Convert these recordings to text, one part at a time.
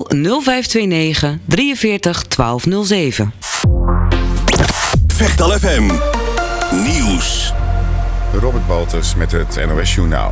0529 43 1207. Vechtal FM Nieuws. Robert Baltus met het NOS Journaal.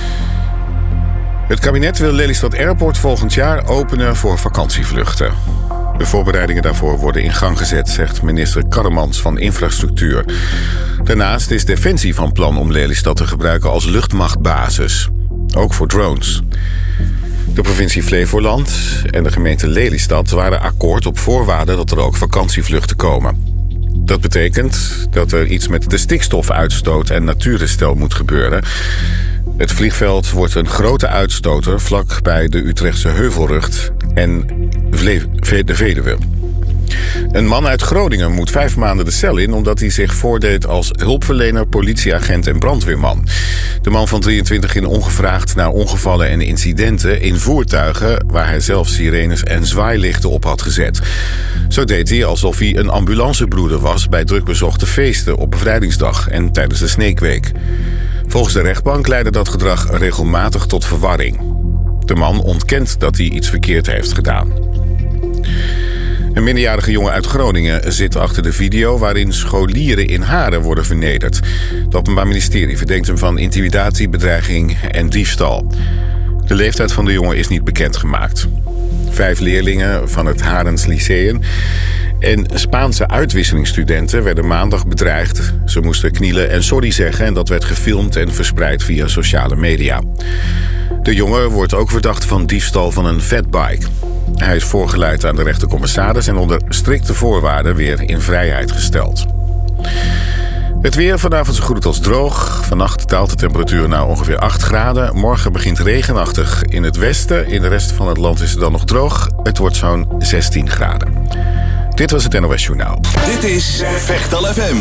Het kabinet wil Lelystad Airport volgend jaar openen voor vakantievluchten. De voorbereidingen daarvoor worden in gang gezet, zegt minister Karremans van Infrastructuur. Daarnaast is Defensie van plan om Lelystad te gebruiken als luchtmachtbasis. Ook voor drones. De provincie Flevoland en de gemeente Lelystad waren akkoord op voorwaarde dat er ook vakantievluchten komen. Dat betekent dat er iets met de stikstofuitstoot en natuurherstel moet gebeuren. Het vliegveld wordt een grote uitstoter vlak bij de Utrechtse Heuvelrug en de Veluwe. Een man uit Groningen moet 5 maanden de cel in omdat hij zich voordeed als hulpverlener, politieagent en brandweerman. De man van 23 ging ongevraagd naar ongevallen en incidenten in voertuigen waar hij zelf sirenes en zwaailichten op had gezet. Zo deed hij alsof hij een ambulancebroeder was bij drukbezochte feesten op Bevrijdingsdag en tijdens de Sneekweek. Volgens de rechtbank leidde dat gedrag regelmatig tot verwarring. De man ontkent dat hij iets verkeerd heeft gedaan. Een minderjarige jongen uit Groningen zit achter de video waarin scholieren in Haren worden vernederd. Het Openbaar Ministerie verdenkt hem van intimidatie, bedreiging en diefstal. De leeftijd van de jongen is niet bekendgemaakt. 5 leerlingen van het Harens Lyceum en Spaanse uitwisselingsstudenten werden maandag bedreigd. Ze moesten knielen en sorry zeggen en dat werd gefilmd en verspreid via sociale media. De jongen wordt ook verdacht van diefstal van een fatbike. Hij is voorgeleid aan de rechtercommissaris en onder strikte voorwaarden weer in vrijheid gesteld. Het weer vanavond zo goed als droog. Vannacht daalt de temperatuur naar ongeveer 8 graden. Morgen begint regenachtig in het westen. In de rest van het land is het dan nog droog. Het wordt zo'n 16 graden. Dit was het NOS Journaal. Dit is Vechtal FM.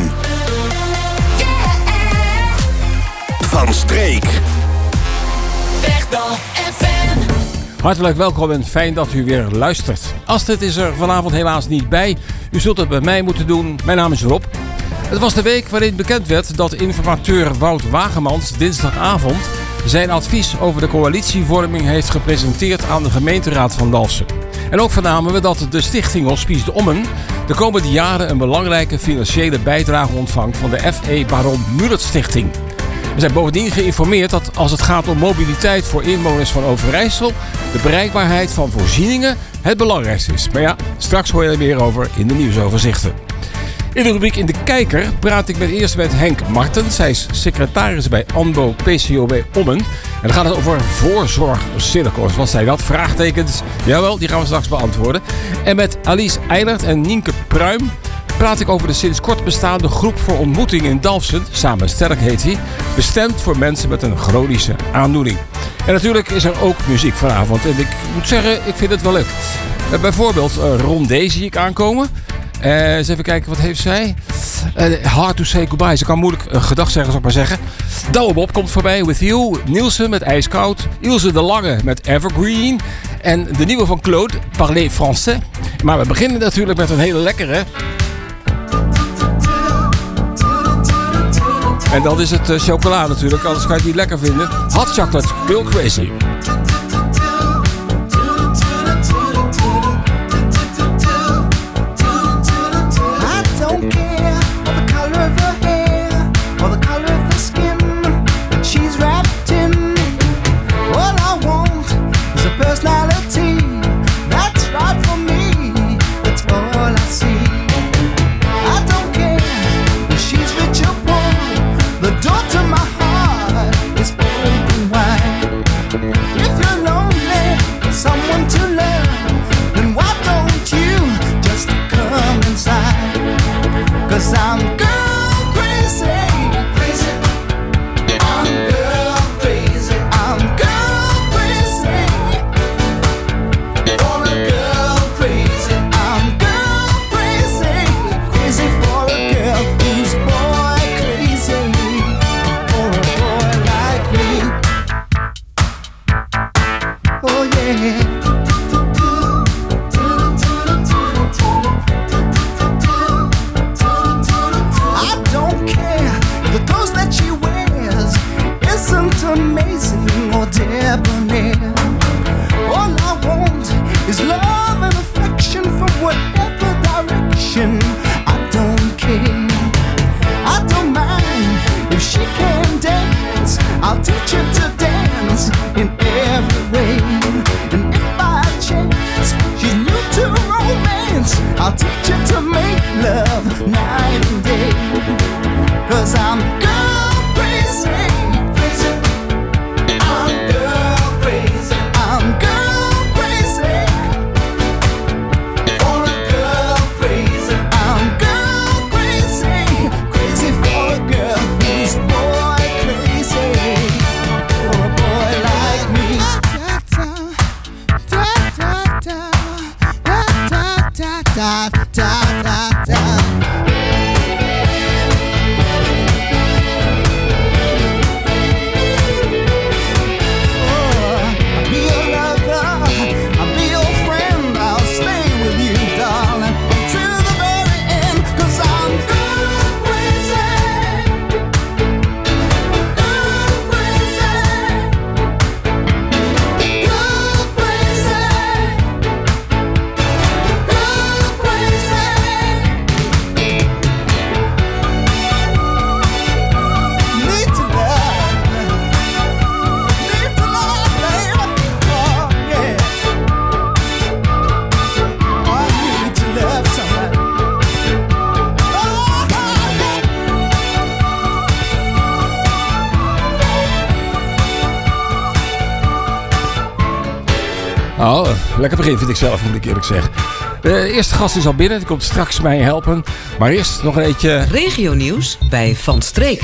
Van Streek. Vechtal FM. Hartelijk welkom en fijn dat u weer luistert. Astrid is er vanavond helaas niet bij. U zult het bij mij moeten doen. Mijn naam is Rob. Het was de week waarin bekend werd dat informateur Wout Wagemans dinsdagavond zijn advies over de coalitievorming heeft gepresenteerd aan de gemeenteraad van Dalfsen. En ook vernamen we dat de stichting Hospice de Ommen de komende jaren een belangrijke financiële bijdrage ontvangt van de F.E. Baron Mullert Stichting. We zijn bovendien geïnformeerd dat als het gaat om mobiliteit voor inwoners van Overijssel, de bereikbaarheid van voorzieningen het belangrijkste is. Maar ja, straks hoor je er meer over in de nieuwsoverzichten. In de rubriek In de Kijker praat ik eerst met Henk Martens. Hij is secretaris bij ANBO PCOB Ommen. En dan gaat het over voorzorgcirkels. Wat zijn dat? Vraagtekens. Jawel, die gaan we straks beantwoorden. En met Alice Eilert en Nienke Pruim praat ik over de sinds kort bestaande groep voor ontmoeting in Dalfsen. Samen Sterk heet hij. Bestemd voor mensen met een chronische aandoening. En natuurlijk is er ook muziek vanavond. En ik moet zeggen, ik vind het wel leuk. Bijvoorbeeld Rondé zie ik aankomen. Eens even kijken, wat heeft zij? Hard to say goodbye. Ze kan moeilijk gedag zeggen, zou ik maar zeggen. Douwe Bob komt voorbij, With You. Nielsen met IJskoud. Ilse de Lange met Evergreen. En de nieuwe van Claude, Parler Français. Maar we beginnen natuurlijk met een hele lekkere. En dat is het chocola natuurlijk, anders kan je het niet lekker vinden. Hot Chocolate, Girl Crazy. ta ta ta ta. Oh, lekker begin vind ik zelf, moet ik eerlijk zeggen. De eerste gast is al binnen, die komt straks mij helpen. Maar eerst nog een eentje... Regionieuws bij Van Streek.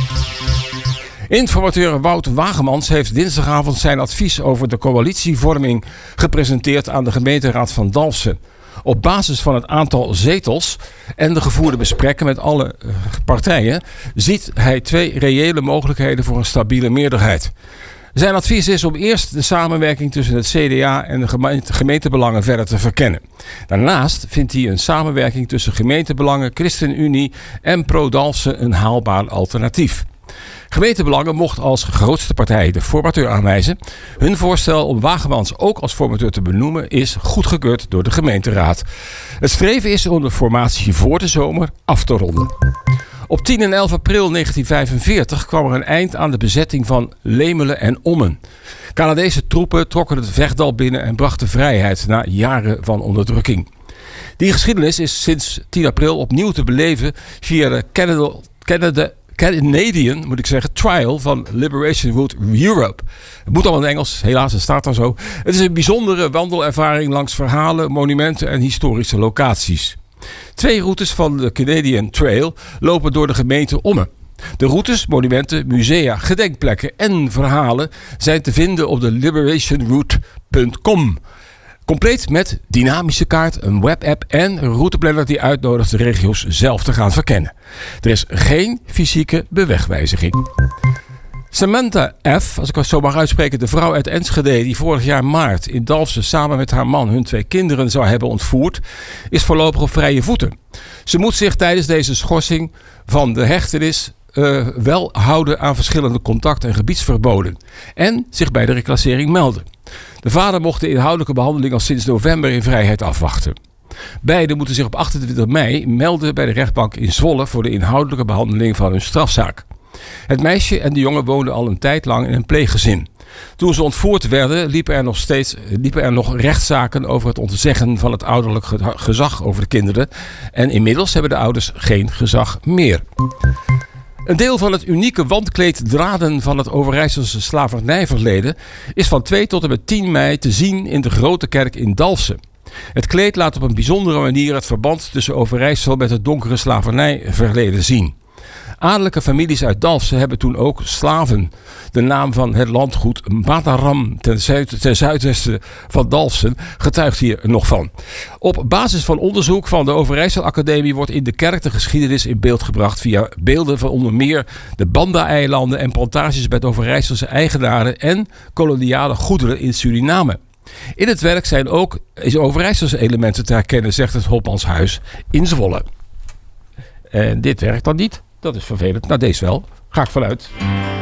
Informateur Wout Wagemans heeft dinsdagavond zijn advies over de coalitievorming gepresenteerd aan de gemeenteraad van Dalfsen. Op basis van het aantal zetels en de gevoerde besprekken met alle partijen ziet hij 2 reële mogelijkheden voor een stabiele meerderheid. Zijn advies is om eerst de samenwerking tussen het CDA en de gemeentebelangen verder te verkennen. Daarnaast vindt hij een samenwerking tussen gemeentebelangen, ChristenUnie en Pro-Dalfsen een haalbaar alternatief. Gemeentebelangen mocht als grootste partij de formateur aanwijzen. Hun voorstel om Wagemans ook als formateur te benoemen is goedgekeurd door de gemeenteraad. Het streven is om de formatie voor de zomer af te ronden. Op 10 en 11 april 1945 kwam er een eind aan de bezetting van Lemelen en Ommen. Canadese troepen trokken het Vechtdal binnen en brachten vrijheid na jaren van onderdrukking. Die geschiedenis is sinds 10 april opnieuw te beleven via de Canadian, moet ik zeggen, Trial van Liberation Route Europe. Het moet allemaal in Engels, helaas, het staat dan zo. Het is een bijzondere wandelervaring langs verhalen, monumenten en historische locaties. 2 routes van de Canadian Trail lopen door de gemeente Ommen. De routes, monumenten, musea, gedenkplekken en verhalen zijn te vinden op de liberationroute.com. Compleet met dynamische kaart, een webapp en een routeplanner die uitnodigt de regio's zelf te gaan verkennen. Er is geen fysieke bewegwijziging. Samantha F., als ik het zo mag uitspreken, de vrouw uit Enschede die vorig jaar maart in Dalfsen samen met haar man hun 2 kinderen zou hebben ontvoerd, is voorlopig op vrije voeten. Ze moet zich tijdens deze schorsing van de hechtenis wel houden aan verschillende contact- en gebiedsverboden en zich bij de reclassering melden. De vader mocht de inhoudelijke behandeling al sinds november in vrijheid afwachten. Beiden moeten zich op 28 mei melden bij de rechtbank in Zwolle voor de inhoudelijke behandeling van hun strafzaak. Het meisje en de jongen woonden al een tijd lang in een pleeggezin. Toen ze ontvoerd werden, liepen er nog rechtszaken over het ontzeggen van het ouderlijk gezag over de kinderen. En inmiddels hebben de ouders geen gezag meer. Een deel van het unieke wandkleeddraden van het Overijsselse slavernijverleden is van 2 tot en met 10 mei te zien in de Grote Kerk in Dalfsen. Het kleed laat op een bijzondere manier het verband tussen Overijssel met het donkere slavernijverleden zien. Adellijke families uit Dalfsen hebben toen ook slaven de naam van het landgoed Mataram ten zuidwesten van Dalfsen getuigt hier nog van. Op basis van onderzoek van de Overijssel Academie wordt in de kerk de geschiedenis in beeld gebracht via beelden van onder meer de Banda-eilanden en plantages met Overijsselse eigenaren en koloniale goederen in Suriname. In het werk zijn ook Overijsselse elementen te herkennen, zegt het Hopmanshuis in Zwolle. En dit werkt dan niet. Dat is vervelend. Nou, deze wel. Ga ik vanuit.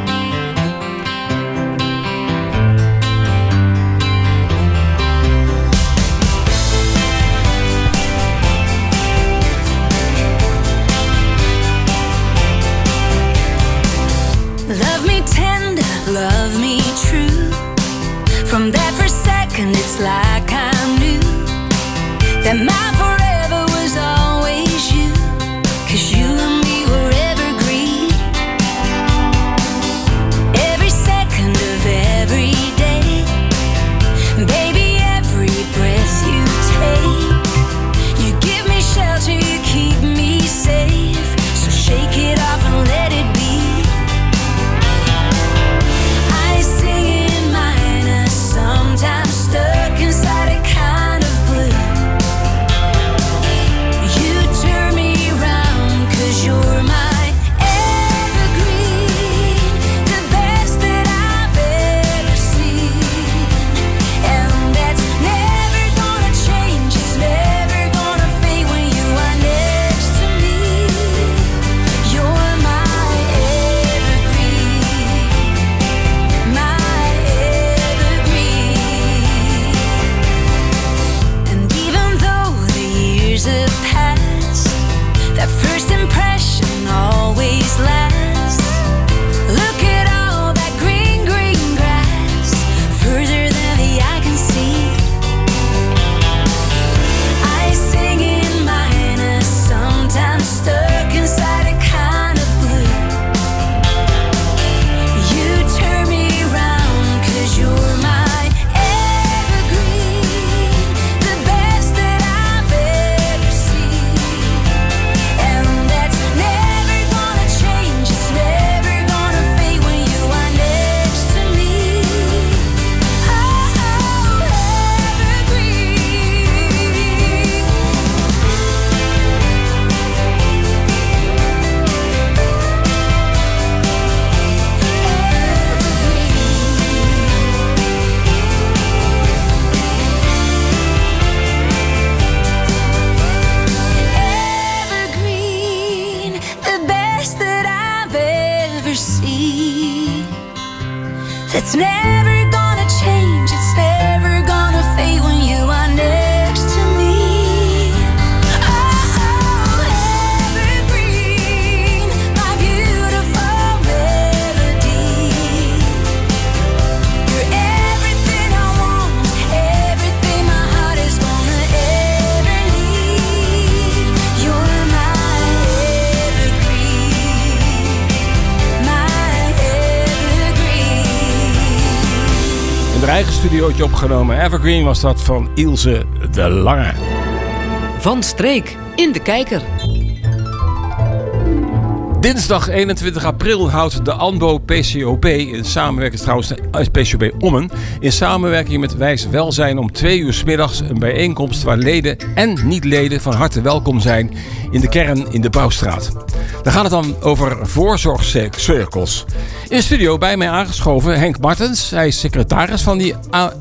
Love me tender, love me true. From that first second it's like I knew that my forever was always you. 'Cause you and me were evergreen. Every second of every day. Baby, every breath you take. You give me shelter, you keep me safe. So shake it off and let it be. I sing in minor, sometimes stuck inside a kind of blue. that's never gonna change, it's never gonna fade when you are next to me. Oh, evergreen, my beautiful melody. You're everything I want, everything my heart is gonna ever need. You're my evergreen, my evergreen. In haar eigen studiootje opgenomen. Evergreen was dat van Ilse de Lange. Van Streek in de kijker. Dinsdag 21 april houdt de ANBO PCOB, in samenwerking trouwens PCOB Ommen, in samenwerking met Wijs Welzijn om 2 uur 's middags een bijeenkomst waar leden en niet-leden van harte welkom zijn in de kern in de Bouwstraat. Daar gaat het dan over voorzorgcirkels. In de studio bij mij aangeschoven Henk Martens. Hij is secretaris van die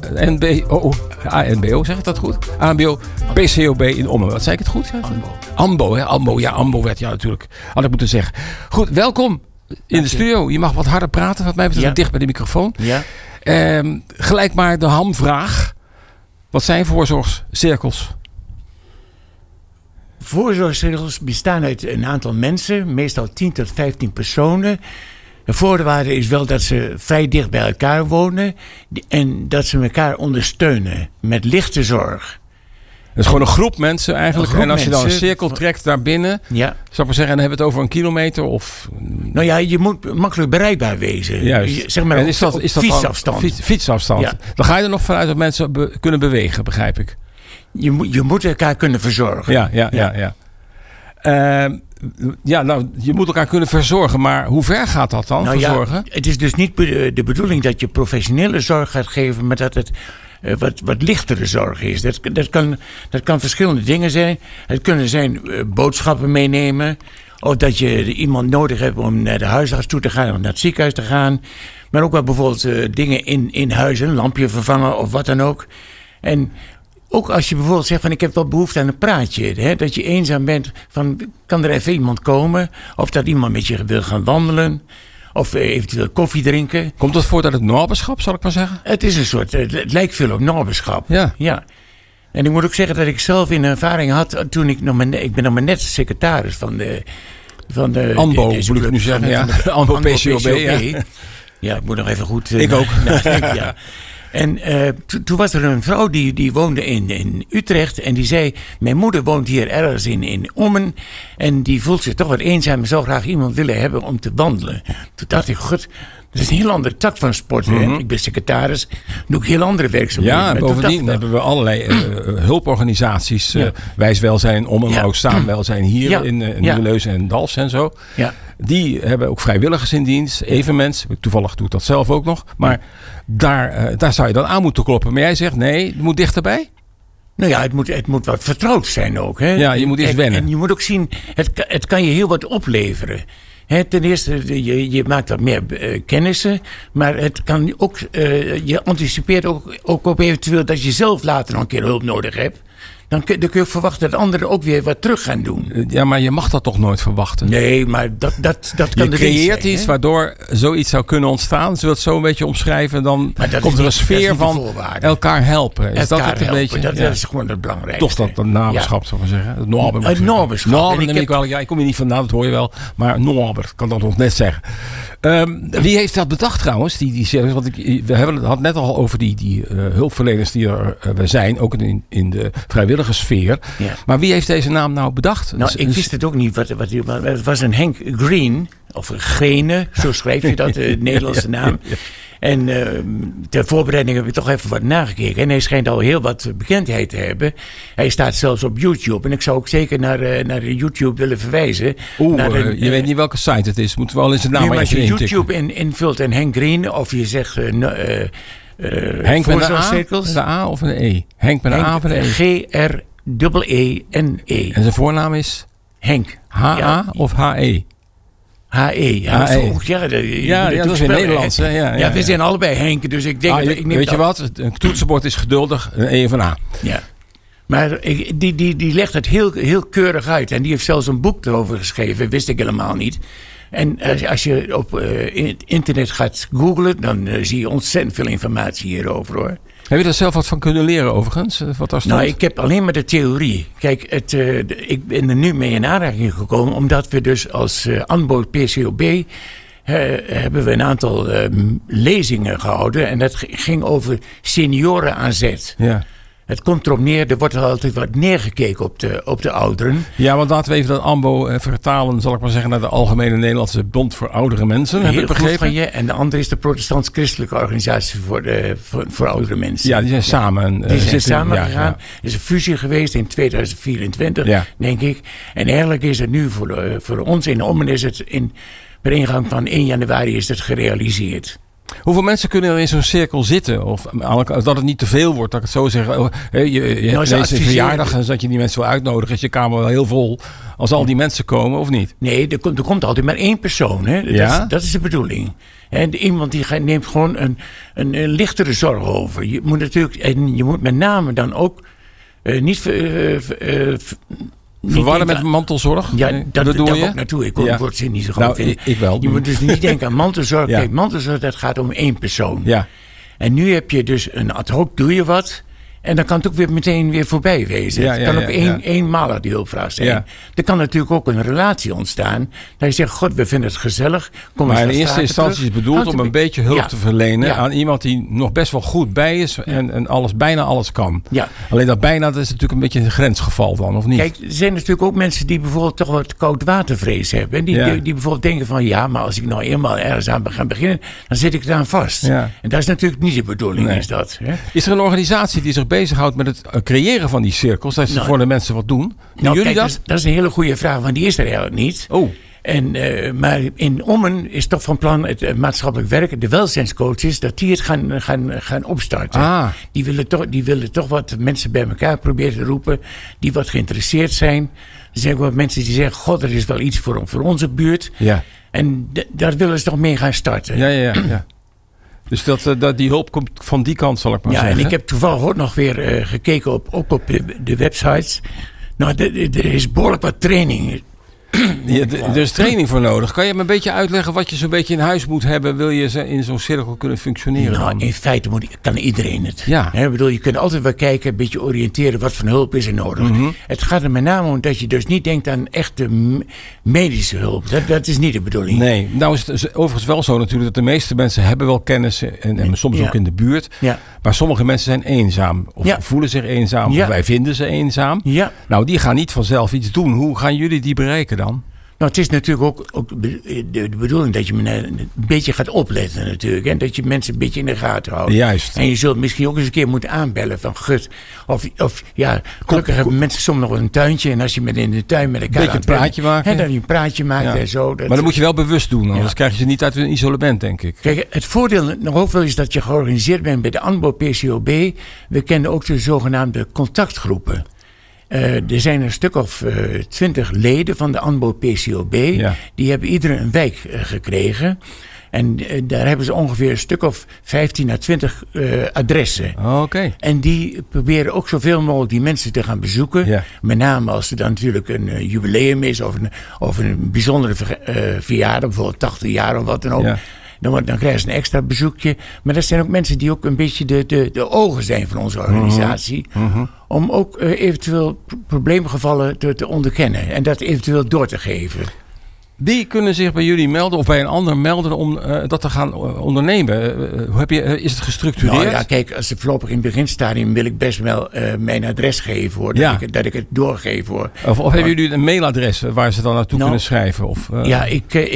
ANBO, zeg ik dat goed? ANBO PCOB in Ommen. Wat zei ik het goed? ANBO, hè? ANBO, ja, ANBO werd ja natuurlijk. Had ik moeten zeggen. Goed, welkom in de studio. Je mag wat harder praten, wat mij betreft, dicht bij de microfoon. Ja. Gelijk maar de hamvraag. Wat zijn voorzorgscirkels? Voorzorgscirkels bestaan uit een aantal mensen, meestal 10 tot 15 personen. De voorwaarde is wel dat ze vrij dicht bij elkaar wonen en dat ze elkaar ondersteunen met lichte zorg. Het is gewoon een groep mensen eigenlijk. Een groep en als je dan een mensen. cirkel trekt daarbinnen, Ja. zou ik maar zeggen, en dan hebben we het over 1 kilometer of... Nou ja, je moet makkelijk bereikbaar wezen. Juist. Zeg maar En op, is dat op dan fietsafstand. Fietsafstand. Ja. Dan ga je er nog vanuit dat mensen kunnen bewegen, begrijp ik. Je moet elkaar kunnen verzorgen. Ja. Nou, je moet elkaar kunnen verzorgen. Maar hoe ver gaat dat dan, Nou verzorgen? ja, het is dus niet de bedoeling dat je professionele zorg gaat geven, maar dat het wat lichtere zorg is. Dat kan verschillende dingen zijn. Het kunnen zijn boodschappen meenemen. Of dat je iemand nodig hebt om naar de huisarts toe te gaan of naar het ziekenhuis te gaan. Maar ook wel bijvoorbeeld dingen in huis, een lampje vervangen of wat dan ook. En ook als je bijvoorbeeld zegt van ik heb wel behoefte aan een praatje. Hè, dat je eenzaam bent, van kan er even iemand komen? Of dat iemand met je wil gaan wandelen. Of eventueel koffie drinken. Komt dat voort uit het naberschap, zal ik maar zeggen? Het is een soort, het lijkt veel op naberschap. Ja. En ik moet ook zeggen dat ik zelf in ervaring had toen ik ben nog maar net secretaris van de ANBO, deze moet ik nu club, zeggen. Ja. van de ANBO PCOB, ja. Ja, ik moet nog even goed... Ik ook. Ja. En toen was er een vrouw die woonde in Utrecht. En die zei, mijn moeder woont hier ergens in Ommen. En die voelt zich toch wat eenzaam en zou graag iemand willen hebben om te wandelen. Toen dacht ik, god, dat is een heel andere tak van sport. Hè? Ik ben secretaris, doe ik heel andere werkzaamheden. Ja, Maar bovendien hebben we allerlei hulporganisaties. Ja. Wijs Welzijn, Ommen, Ja. maar ook Saamwelzijn hier Ja. in Ja. Nieuweleuzen en Dalfsen en zo. Ja. Die hebben ook vrijwilligers in dienst, evenmens. Toevallig doe ik dat zelf ook nog. Maar daar zou je dan aan moeten kloppen. Maar jij zegt nee, het moet dichterbij? Nou ja, het moet wat vertrouwd zijn ook. Hè? Ja, je moet eerst wennen. En je moet ook zien, het kan je heel wat opleveren. Ten eerste, je maakt wat meer kennissen. Maar het kan ook, je anticipeert ook op eventueel dat je zelf later nog een keer hulp nodig hebt. Dan kun je verwachten dat anderen ook weer wat terug gaan doen. Ja, maar je mag dat toch nooit verwachten? Nee, maar dat kan je de creëert zijn, iets hè? waardoor zoiets zou kunnen ontstaan. Zullen we het zo een beetje omschrijven? Dan Maar dat komt is er een niet- dat is sfeer niet de van voorwaarde. elkaar helpen. Is dat Elkaar het een helpen, beetje? dat Ja. is gewoon het belangrijkste. Toch dat naberschap, zou ik maar zeggen. Het naber, Het naberschap. En ik heb- ik kom hier niet vandaan, dat hoor je wel. Maar naber, kan dat nog net zeggen. Wie heeft dat bedacht trouwens? Die service? Want we hebben het net al over die hulpverleners die er zijn. Ook in de vrijwillige sfeer. Ja. Maar wie heeft deze naam nou bedacht? Nou, ik wist het ook niet. Het was een Henk Green, of Grene, zo schrijf je dat, de Nederlandse naam. En ter voorbereiding heb ik toch even wat nagekeken. En hij schijnt al heel wat bekendheid te hebben. Hij staat zelfs op YouTube. En ik zou ook zeker naar YouTube willen verwijzen. Je weet niet welke site het is. Moeten we al eens de naam maar als even je intikken. YouTube invult en Henk Green, of je zegt Henk met een A? voorzorgscirkels. Met een A of een E? Henk met een A of een E? G-R-E-E-N-E. En zijn voornaam is Henk. H-A Ja. of H-E? H-E. Ja, H-E. dat is goed. Ja, dat is weer Nederlands. Hè? Ja, we zijn allebei Henk, dus ik denk dat ik neem weet je dat. wat? Een toetsenbord is geduldig. Een E of een A. Ja. Maar die legt het heel keurig uit. En die heeft zelfs een boek erover geschreven. Wist ik helemaal niet. En als je op internet gaat googlen, dan zie je ontzettend veel informatie hierover, hoor. Heb je daar zelf wat van kunnen leren overigens? Wat daar stond? Nou, ik heb alleen maar de theorie. Kijk, ik ben er nu mee in aanraking gekomen, omdat we dus als ANBO PCOB hebben we een aantal lezingen gehouden. En dat ging over senioren aan zet. Ja. Het komt erop neer, er wordt altijd wat neergekeken op de ouderen. Ja, want laten we even dat ANBO vertalen, zal ik maar zeggen, naar de Algemene Nederlandse Bond voor Oudere Mensen. Heb ik begrepen? Van je. En de andere is de Protestants-Christelijke Organisatie voor Oudere Mensen. Ja, die zijn samen. Die zijn samen gegaan. Er is een fusie geweest in 2024, denk ik. En eigenlijk is het nu voor ons in Ommen is het per ingang van 1 januari is het gerealiseerd. Hoeveel mensen kunnen er in zo'n cirkel zitten? Of dat het niet te veel wordt, dat ik het zo zeg. Je hebt deze verjaardag en dat je die mensen wil uitnodigen. Is je kamer wel heel vol als al die mensen komen, of niet? Nee, er komt altijd maar 1 persoon. Hè? Dat is de bedoeling. En iemand die neemt gewoon een lichtere zorg over. Je moet natuurlijk, en je moet met name dan ook niet... Verwarren met mantelzorg? Ja, daar wil ik naartoe. Ik kon het woord niet zo goed vinden. Ik wel. Je moet dus niet denken aan mantelzorg. Kijk, mantelzorg, dat gaat om 1 persoon. Ja. En nu heb je dus een ad hoc, doe je wat. En dan kan het ook meteen weer voorbij wezen. Het kan ook eenmalig die hulpvraag zijn. Ja. Er kan natuurlijk ook een relatie ontstaan. Dat je zegt, god, we vinden het gezellig. Maar in eerste instantie is het bedoeld om een beetje hulp te verlenen aan iemand die nog best wel goed bij is en bijna alles kan. Ja. Alleen dat bijna, dat is natuurlijk een beetje een grensgeval dan, of niet? Kijk, er zijn natuurlijk ook mensen die bijvoorbeeld toch wat koudwatervrees hebben. En die bijvoorbeeld denken van, ja, maar als ik nou eenmaal ergens aan ga beginnen, dan zit ik eraan vast. Ja. En dat is natuurlijk niet de bedoeling, is dat. Hè? Is er een organisatie die zich bezighoudt met het creëren van die cirkels, dat ze voor de mensen wat doen? Jullie dat? Dat is een hele goede vraag, want die is er eigenlijk niet. Oh. Maar in Ommen is toch van plan het maatschappelijk werk, de welzijnscoaches, dat die het gaan opstarten. Ah. Die willen toch wat mensen bij elkaar proberen te roepen, die wat geïnteresseerd zijn. Er zijn ook wat mensen die zeggen, god, er is wel iets voor onze buurt. Ja. En daar willen ze toch mee gaan starten. Ja. Dus dat die hulp komt van die kant, zal ik maar zeggen. Ja, en ik heb toevallig ook nog weer gekeken op de websites. Nou, er is behoorlijk wat training. Er is training voor nodig. Kan je me een beetje uitleggen wat je zo'n beetje in huis moet hebben? Wil je in zo'n cirkel kunnen functioneren? Nou, dan? In feite kan iedereen het. Ja. Ik bedoel, je kunt altijd wel kijken, een beetje oriënteren wat voor hulp is er nodig. Mm-hmm. Het gaat er met name om dat je dus niet denkt aan echte medische hulp. Dat is niet de bedoeling. Nee, nou is het overigens wel zo natuurlijk dat de meeste mensen hebben wel kennis en soms ook in de buurt. Ja. Maar sommige mensen zijn eenzaam of voelen zich eenzaam of wij vinden ze eenzaam. Ja. Nou, die gaan niet vanzelf iets doen. Hoe gaan jullie die bereiken dan? Nou, het is natuurlijk ook de bedoeling dat je een beetje gaat opletten natuurlijk. En dat je mensen een beetje in de gaten houdt. Juist. En je zult misschien ook eens een keer moeten aanbellen van gut. Gelukkig hebben mensen soms nog een tuintje. En als je in de tuin met elkaar een praatje maken. En dan je een praatje maakt en zo. Maar dat moet je wel bewust doen. Anders krijg je ze niet uit hun isolement, denk ik. Kijk, het voordeel nog ook wel is dat je georganiseerd bent bij de ANBO PCOB. We kennen ook de zogenaamde contactgroepen. Er zijn een stuk of 20 leden van de ANBO PCOB. Ja. Die hebben iedereen een wijk gekregen. En daar hebben ze ongeveer een stuk of 15 à 20 adressen. Okay. En die proberen ook zoveel mogelijk die mensen te gaan bezoeken. Ja. Met name als er dan natuurlijk een jubileum is of een bijzondere verjaardag, bijvoorbeeld 80 jaar of wat dan ook. Ja. Dan krijgen ze een extra bezoekje. Maar dat zijn ook mensen die ook een beetje de ogen zijn van onze organisatie. Mm-hmm. Om ook eventueel probleemgevallen te onderkennen. En dat eventueel door te geven. Die kunnen zich bij jullie melden of bij een ander melden om dat te gaan ondernemen. Is het gestructureerd? Nou ja, kijk, als het voorlopig in het beginstadium wil ik best wel mijn adres geven, hoor. Dat ik het doorgeef, hoor. Of hebben jullie een mailadres waar ze dan naartoe kunnen schrijven? Of, Ja,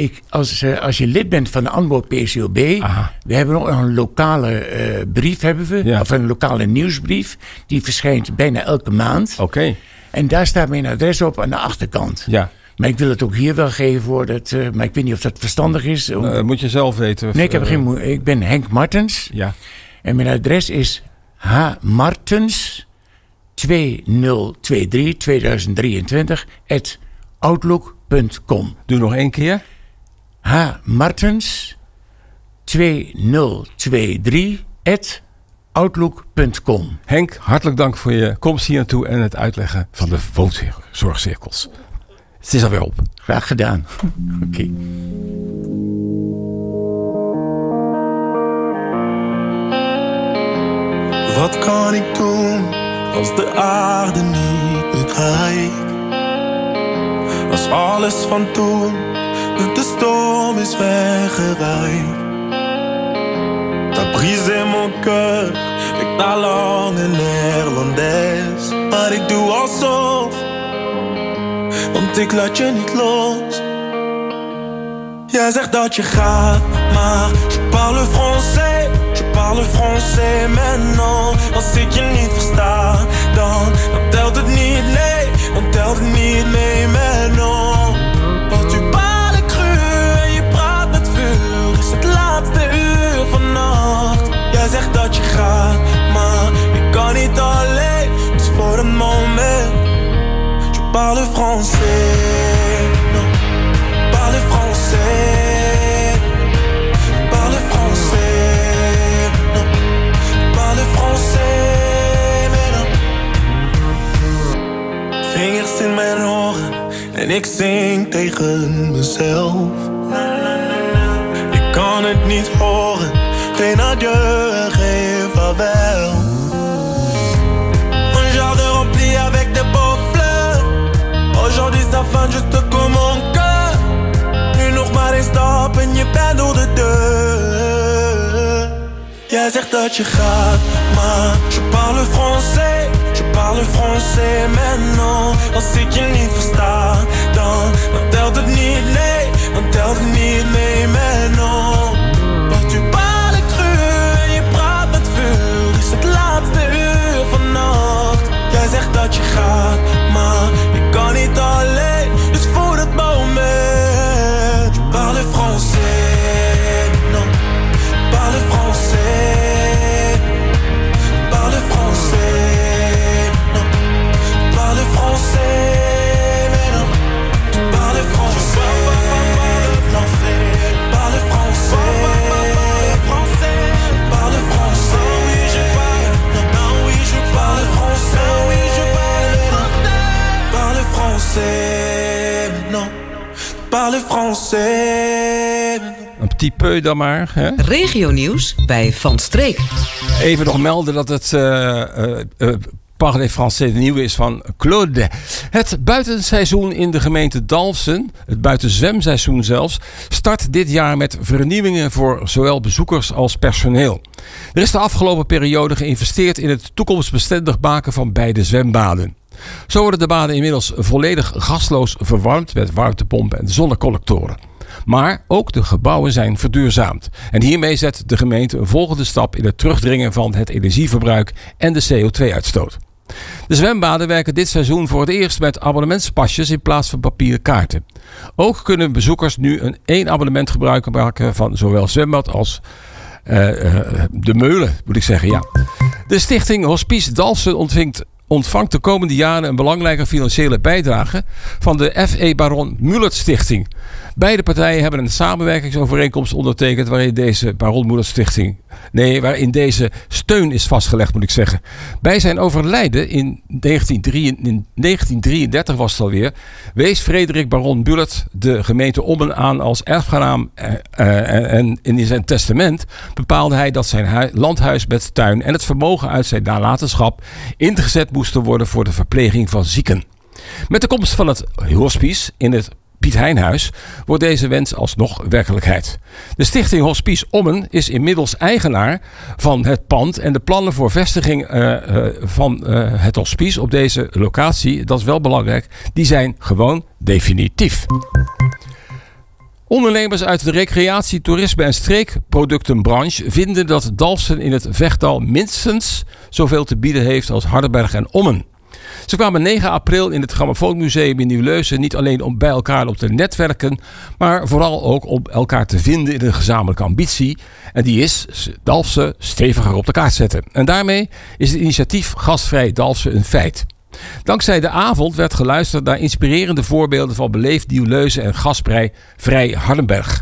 als je lid bent van de ANBO PCOB, we hebben ook een lokale brief, of een lokale nieuwsbrief. Die verschijnt bijna elke maand. Oké. En daar staat mijn adres op aan de achterkant. Ja. Maar ik wil het ook hier wel geven, hoor. Maar ik weet niet of dat verstandig is. Dat moet je zelf weten. Nee, ik ben Henk Martens. Ja. En mijn adres is hmartens 2023 2023 @outlook.com. Doe nog 1 keer. hmartens 2023 outlook.com. Henk, hartelijk dank voor je komst hier naartoe en het uitleggen van de woonzorgcirkels. Het is alweer op. Graag gedaan. Oké. Wat kan ik doen als de aarde niet meer draait? Als alles van toen met de storm is weggewaaid. T'as brisé mon cœur, ik na lang een Nederlands. Maar ik doe alsof, want ik laat je niet los. Jij zegt dat je gaat, maar je parle français. Je parle français maintenant. Als ik je niet versta, dan telt het niet, nee. Dan telt het niet mee maintenant. Want tu parles cru en je praat met vuur. Is het laatste uur vannacht. Jij zegt dat je gaat, maar ik kan niet alleen. Dus voor een moment. Je parle français, non. Parle français. Parle français, non. Parle français, mais non. Vingers in mijn oren en ik zing tegen mezelf. Ik kan het niet horen, geen adieu, geen vaarwel. Un jardin rempli avec de beaux fleurs. Aujourd'hui ça fin juste comme mon cœur. Nu nog maar één stap en je bent door de deur. Jij zegt dat je gaat, maar je parle français. Je parle français maintenant. Als ik je niet versta, dan telt het niet, nee. Dan telt het niet mee maintenant. Want tu parles cru en je praat met vuur. Is het laatste uur vannacht. Jij zegt dat je gaat, maar ik kan niet alleen. Dus voor dat moment. Je parle français, non. Parle français. Parle français, non. Parle français, mais non. Parle français. Parle français. Parle français. Oui, je parle. Non, oui, je parle français. Oui, je parle. Parle français, non. Parle français. Een petit peu dan maar. Hè? Regionieuws bij Van Streek. Even nog melden dat het Parler Français de nieuwe is van Claude. Het buitenseizoen in de gemeente Dalfsen, het buitenzwemseizoen zelfs, start dit jaar met vernieuwingen voor zowel bezoekers als personeel. Er is de afgelopen periode geïnvesteerd in het toekomstbestendig maken van beide zwembaden. Zo worden de baden inmiddels volledig gasloos verwarmd met warmtepompen en zonnecollectoren. Maar ook de gebouwen zijn verduurzaamd. En hiermee zet de gemeente een volgende stap in het terugdringen van het energieverbruik en de CO2-uitstoot. De zwembaden werken dit seizoen voor het eerst met abonnementspasjes in plaats van papieren kaarten. Ook kunnen bezoekers nu een 1 abonnement gebruik maken van zowel zwembad als de meulen, moet ik zeggen. Ja. De stichting Hospice Dalfsen ontvangt de komende jaren een belangrijke financiële bijdrage van de F.E. Baron Mullert Stichting. Beide partijen hebben een samenwerkingsovereenkomst ondertekend waarin deze Baron Mullert Stichting, waarin deze steun is vastgelegd, moet ik zeggen. Bij zijn overlijden in 1933 was het alweer, wees Frederik Baron Mullert de gemeente Ommen aan als erfgenaam en in zijn testament bepaalde hij dat zijn landhuis met tuin en het vermogen uit zijn nalatenschap ingezet moesten worden voor de verpleging van zieken. Met de komst van het hospice in het Piet Heinhuis wordt deze wens alsnog werkelijkheid. De stichting Hospice Ommen is inmiddels eigenaar van het pand en de plannen voor vestiging van het hospice op deze locatie, dat is wel belangrijk, die zijn gewoon definitief. Ondernemers uit de recreatie, toerisme en streekproductenbranche vinden dat Dalfsen in het Vechtdal minstens zoveel te bieden heeft als Hardenberg en Ommen. Ze kwamen 9 april in het Grammofoonmuseum in Nieuw-Leusen niet alleen om bij elkaar op te netwerken, maar vooral ook om elkaar te vinden in een gezamenlijke ambitie. En die is Dalfsen steviger op de kaart zetten. En daarmee is het initiatief Gastvrij Dalfsen een feit. Dankzij de avond werd geluisterd naar inspirerende voorbeelden van beleefd Nieuw-Leusen en gastvrij Hardenberg.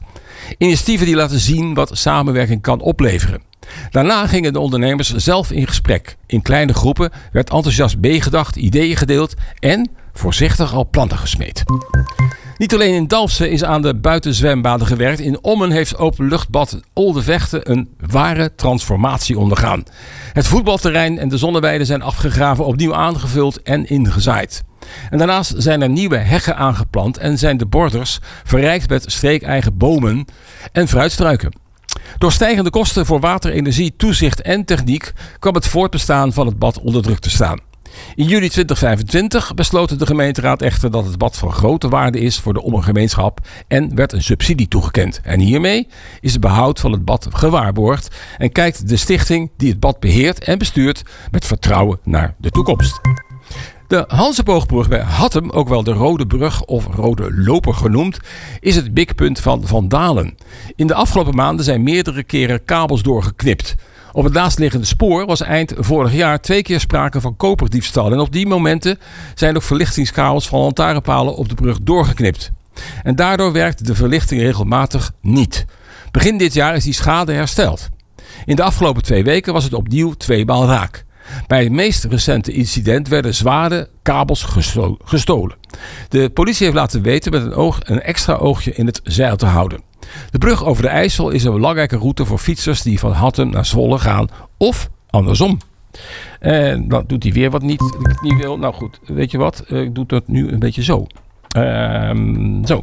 Initiatieven die laten zien wat samenwerking kan opleveren. Daarna gingen de ondernemers zelf in gesprek. In kleine groepen werd enthousiast meegedacht, ideeën gedeeld en voorzichtig al plannen gesmeed. Niet alleen in Dalfsen is aan de buitenzwembaden gewerkt. In Ommen heeft openluchtbad Oldevechten een ware transformatie ondergaan. Het voetbalterrein en de zonneweiden zijn afgegraven, opnieuw aangevuld en ingezaaid. En daarnaast zijn er nieuwe heggen aangeplant en zijn de borders verrijkt met streekeigen bomen en fruitstruiken. Door stijgende kosten voor water, energie, toezicht en techniek kwam het voortbestaan van het bad onder druk te staan. In juli 2025 besloot de gemeenteraad echter dat het bad van grote waarde is voor de Ommengemeenschap en werd een subsidie toegekend. En hiermee is het behoud van het bad gewaarborgd en kijkt de stichting die het bad beheert en bestuurt met vertrouwen naar de toekomst. De Hansenboogbrug bij Hattem, ook wel de Rode Brug of Rode Loper genoemd, is het mikpunt van vandalen. In de afgelopen maanden zijn meerdere keren kabels doorgeknipt. Op het naastliggende spoor was eind vorig jaar 2 keer sprake van koperdiefstal. En op die momenten zijn ook verlichtingskabels van lantaarnpalen op de brug doorgeknipt. En daardoor werkt de verlichting regelmatig niet. Begin dit jaar is die schade hersteld. In de afgelopen 2 weken was het opnieuw 2 maal raak. Bij het meest recente incident werden zware kabels gestolen. De politie heeft laten weten met een extra oogje in het zeil te houden. De brug over de IJssel is een belangrijke route voor fietsers die van Hattem naar Zwolle gaan of andersom. En dan doet hij weer wat niet wil. Nou goed, weet je wat? Ik doe dat nu een beetje zo. Zo.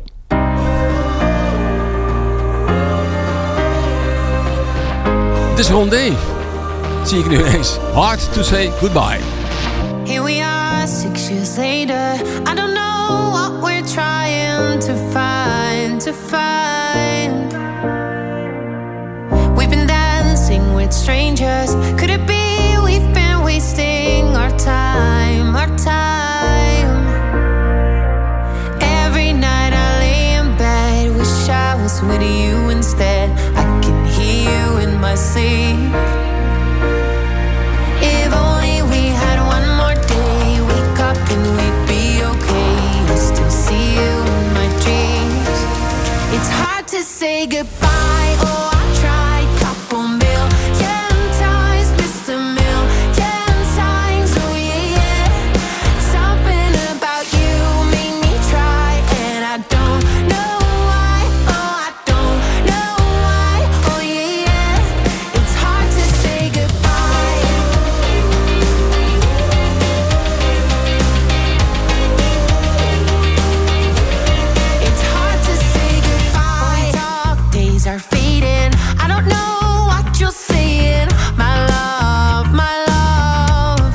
Het is Rondé. Zie ik nu eens. Hard to say goodbye. Here we are 6 years later. I don't know what we're trying to find. We've been dancing with strangers. Could it be we've been wasting our time? Every night I lay in bed, wish I was with you instead. I can hear you in my sleep. If only we had one more day, wake up and we'd be okay. I still see you in my dreams. It's hard to say goodbye. Oh, I tried couple million times, missed a million times. Oh yeah. Something about you made me try, and I don't know why. Oh, I don't know why. Oh yeah. It's hard to say goodbye. It's hard to say goodbye. Dark days are fading. I don't know what you're saying. My love, my love.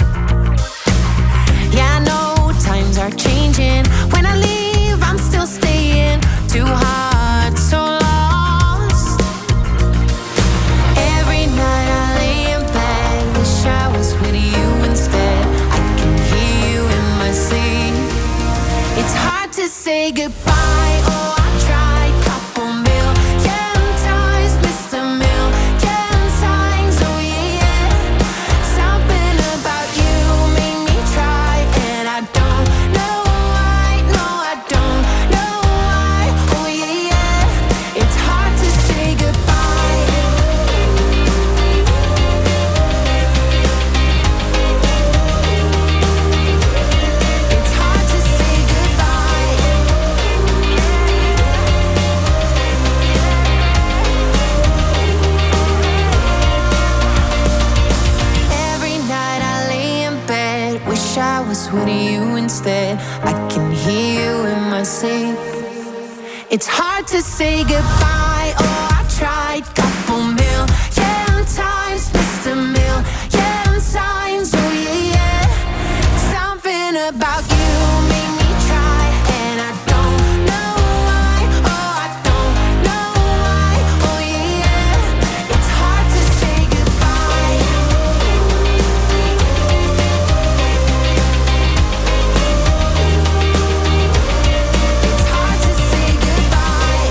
Yeah, I know times are changing. When I leave, I'm still staying. Too hard, so lost. Every night I lay in bed, wish I was with you instead. I can hear you in my sleep. It's hard to say goodbye. Oh, I tried couple million times, missed a million times. Oh yeah. Something about you made me try, and I don't know why. No, I don't know why. Oh yeah. It's hard to say goodbye. It's hard to say goodbye. Every night I lay in bed, wish I was with you instead. I can hear you in my sleep. It's hard to say goodbye. Oh, I tried couple million times, missed a million times. Oh yeah. Something about you made me try, and I don't know why. Oh, I don't know why. Oh yeah. It's hard to say goodbye. It's hard to say goodbye.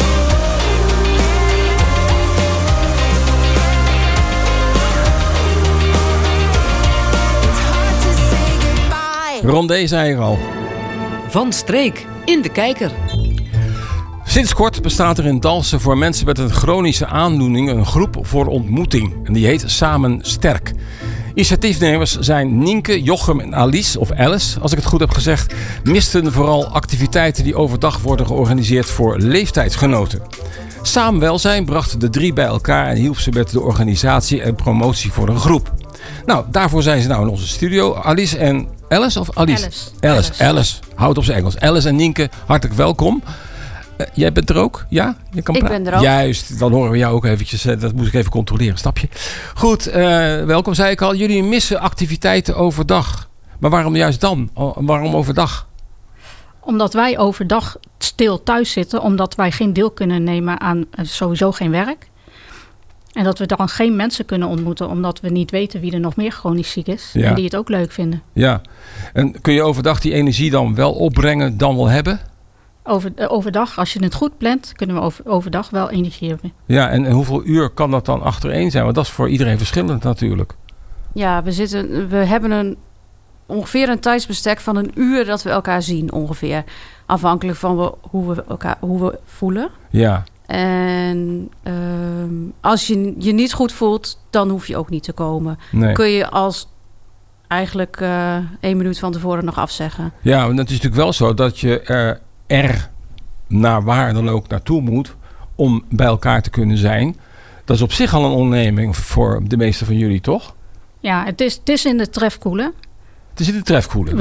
It's hard to say goodbye. Rondé zei ik al. Van Streek in de kijker. Sinds kort bestaat er in Dalfsen voor mensen met een chronische aandoening een groep voor ontmoeting. En die heet Samen Sterk. Initiatiefnemers zijn Nienke, Jochem en Alice, of Alice, als ik het goed heb gezegd, misten vooral activiteiten die overdag worden georganiseerd voor leeftijdsgenoten. Samenwelzijn bracht de 3 bij elkaar en hielp ze met de organisatie en promotie voor een groep. Nou, daarvoor zijn ze nou in onze studio. Alice en Alice of Alice? Alice. Houd op zijn Engels. Alice en Nienke, hartelijk welkom. Jij bent er ook? Ja? Je kan ben er ook. Juist, dan horen we jou ook eventjes. Dat moet ik even controleren, stapje. Goed, welkom, zei ik al. Jullie missen activiteiten overdag. Maar waarom juist dan? Waarom overdag? Omdat wij overdag stil thuis zitten. Omdat wij geen deel kunnen nemen aan sowieso geen werk. En dat we dan geen mensen kunnen ontmoeten. Omdat we niet weten wie er nog meer chronisch ziek is. Ja. En die het ook leuk vinden. Ja. En kun je overdag die energie dan wel opbrengen, dan wel hebben? Overdag, als je het goed plant, kunnen we overdag wel energie hebben. Ja, en hoeveel uur kan dat dan achtereen zijn? Want dat is voor iedereen verschillend natuurlijk. Ja, we hebben ongeveer een tijdsbestek van een uur dat we elkaar zien ongeveer. Afhankelijk van hoe we voelen. Ja. En als je je niet goed voelt, dan hoef je ook niet te komen. Nee. Kun je eigenlijk 1 minuut van tevoren nog afzeggen. Ja, want het is natuurlijk wel zo dat je er naar waar dan ook naartoe moet om bij elkaar te kunnen zijn. Dat is op zich al een onderneming voor de meeste van jullie, toch? Ja, het is in de trefkoelen. Het is in de trefkoelen.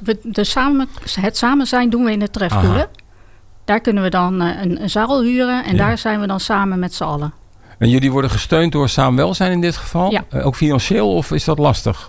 Het samen zijn doen we in de trefkoelen. Aha. Daar kunnen we dan een zaal huren en daar zijn we dan samen met z'n allen. En jullie worden gesteund door Samenwelzijn in dit geval? Ja. Ook financieel of is dat lastig?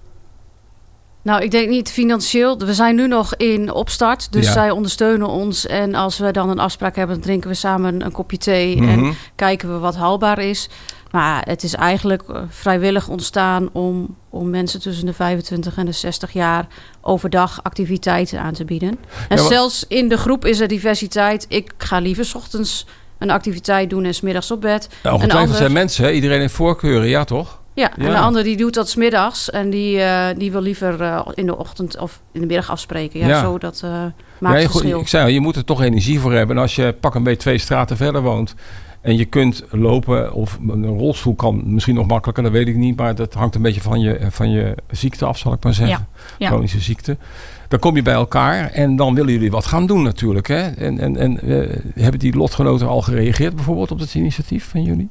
Nou, ik denk niet financieel. We zijn nu nog in opstart. Dus zij ondersteunen ons. En als we dan een afspraak hebben, dan drinken we samen een kopje thee. Mm-hmm. En kijken we wat haalbaar is. Maar het is eigenlijk vrijwillig ontstaan om mensen tussen de 25 en de 60 jaar overdag activiteiten aan te bieden. En zelfs in de groep is er diversiteit. Ik ga liever 's ochtends een activiteit doen en 's middags op bed. Nou, ongetwijfeld zijn mensen, hè? Iedereen heeft voorkeuren, ja toch? Ja, en de ander die doet dat 's middags en die wil liever in de ochtend of in de middag afspreken. Ja. Zo dat maakt het verschil. Ik zei al, je moet er toch energie voor hebben. En als je pak een beetje 2 straten verder woont en je kunt lopen of een rolstoel kan misschien nog makkelijker, dat weet ik niet. Maar dat hangt een beetje van je ziekte af, zal ik maar zeggen. Ja. Chronische ziekte. Dan kom je bij elkaar en dan willen jullie wat gaan doen natuurlijk. Hè? En hebben die lotgenoten al gereageerd bijvoorbeeld op dat initiatief van jullie?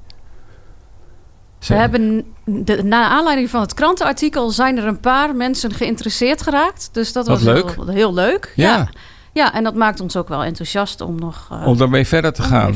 We hebben, na aanleiding van het krantenartikel zijn er een paar mensen geïnteresseerd geraakt. Dus dat was heel leuk. Ja. Ja, en dat maakt ons ook wel enthousiast om om daarmee verder te gaan.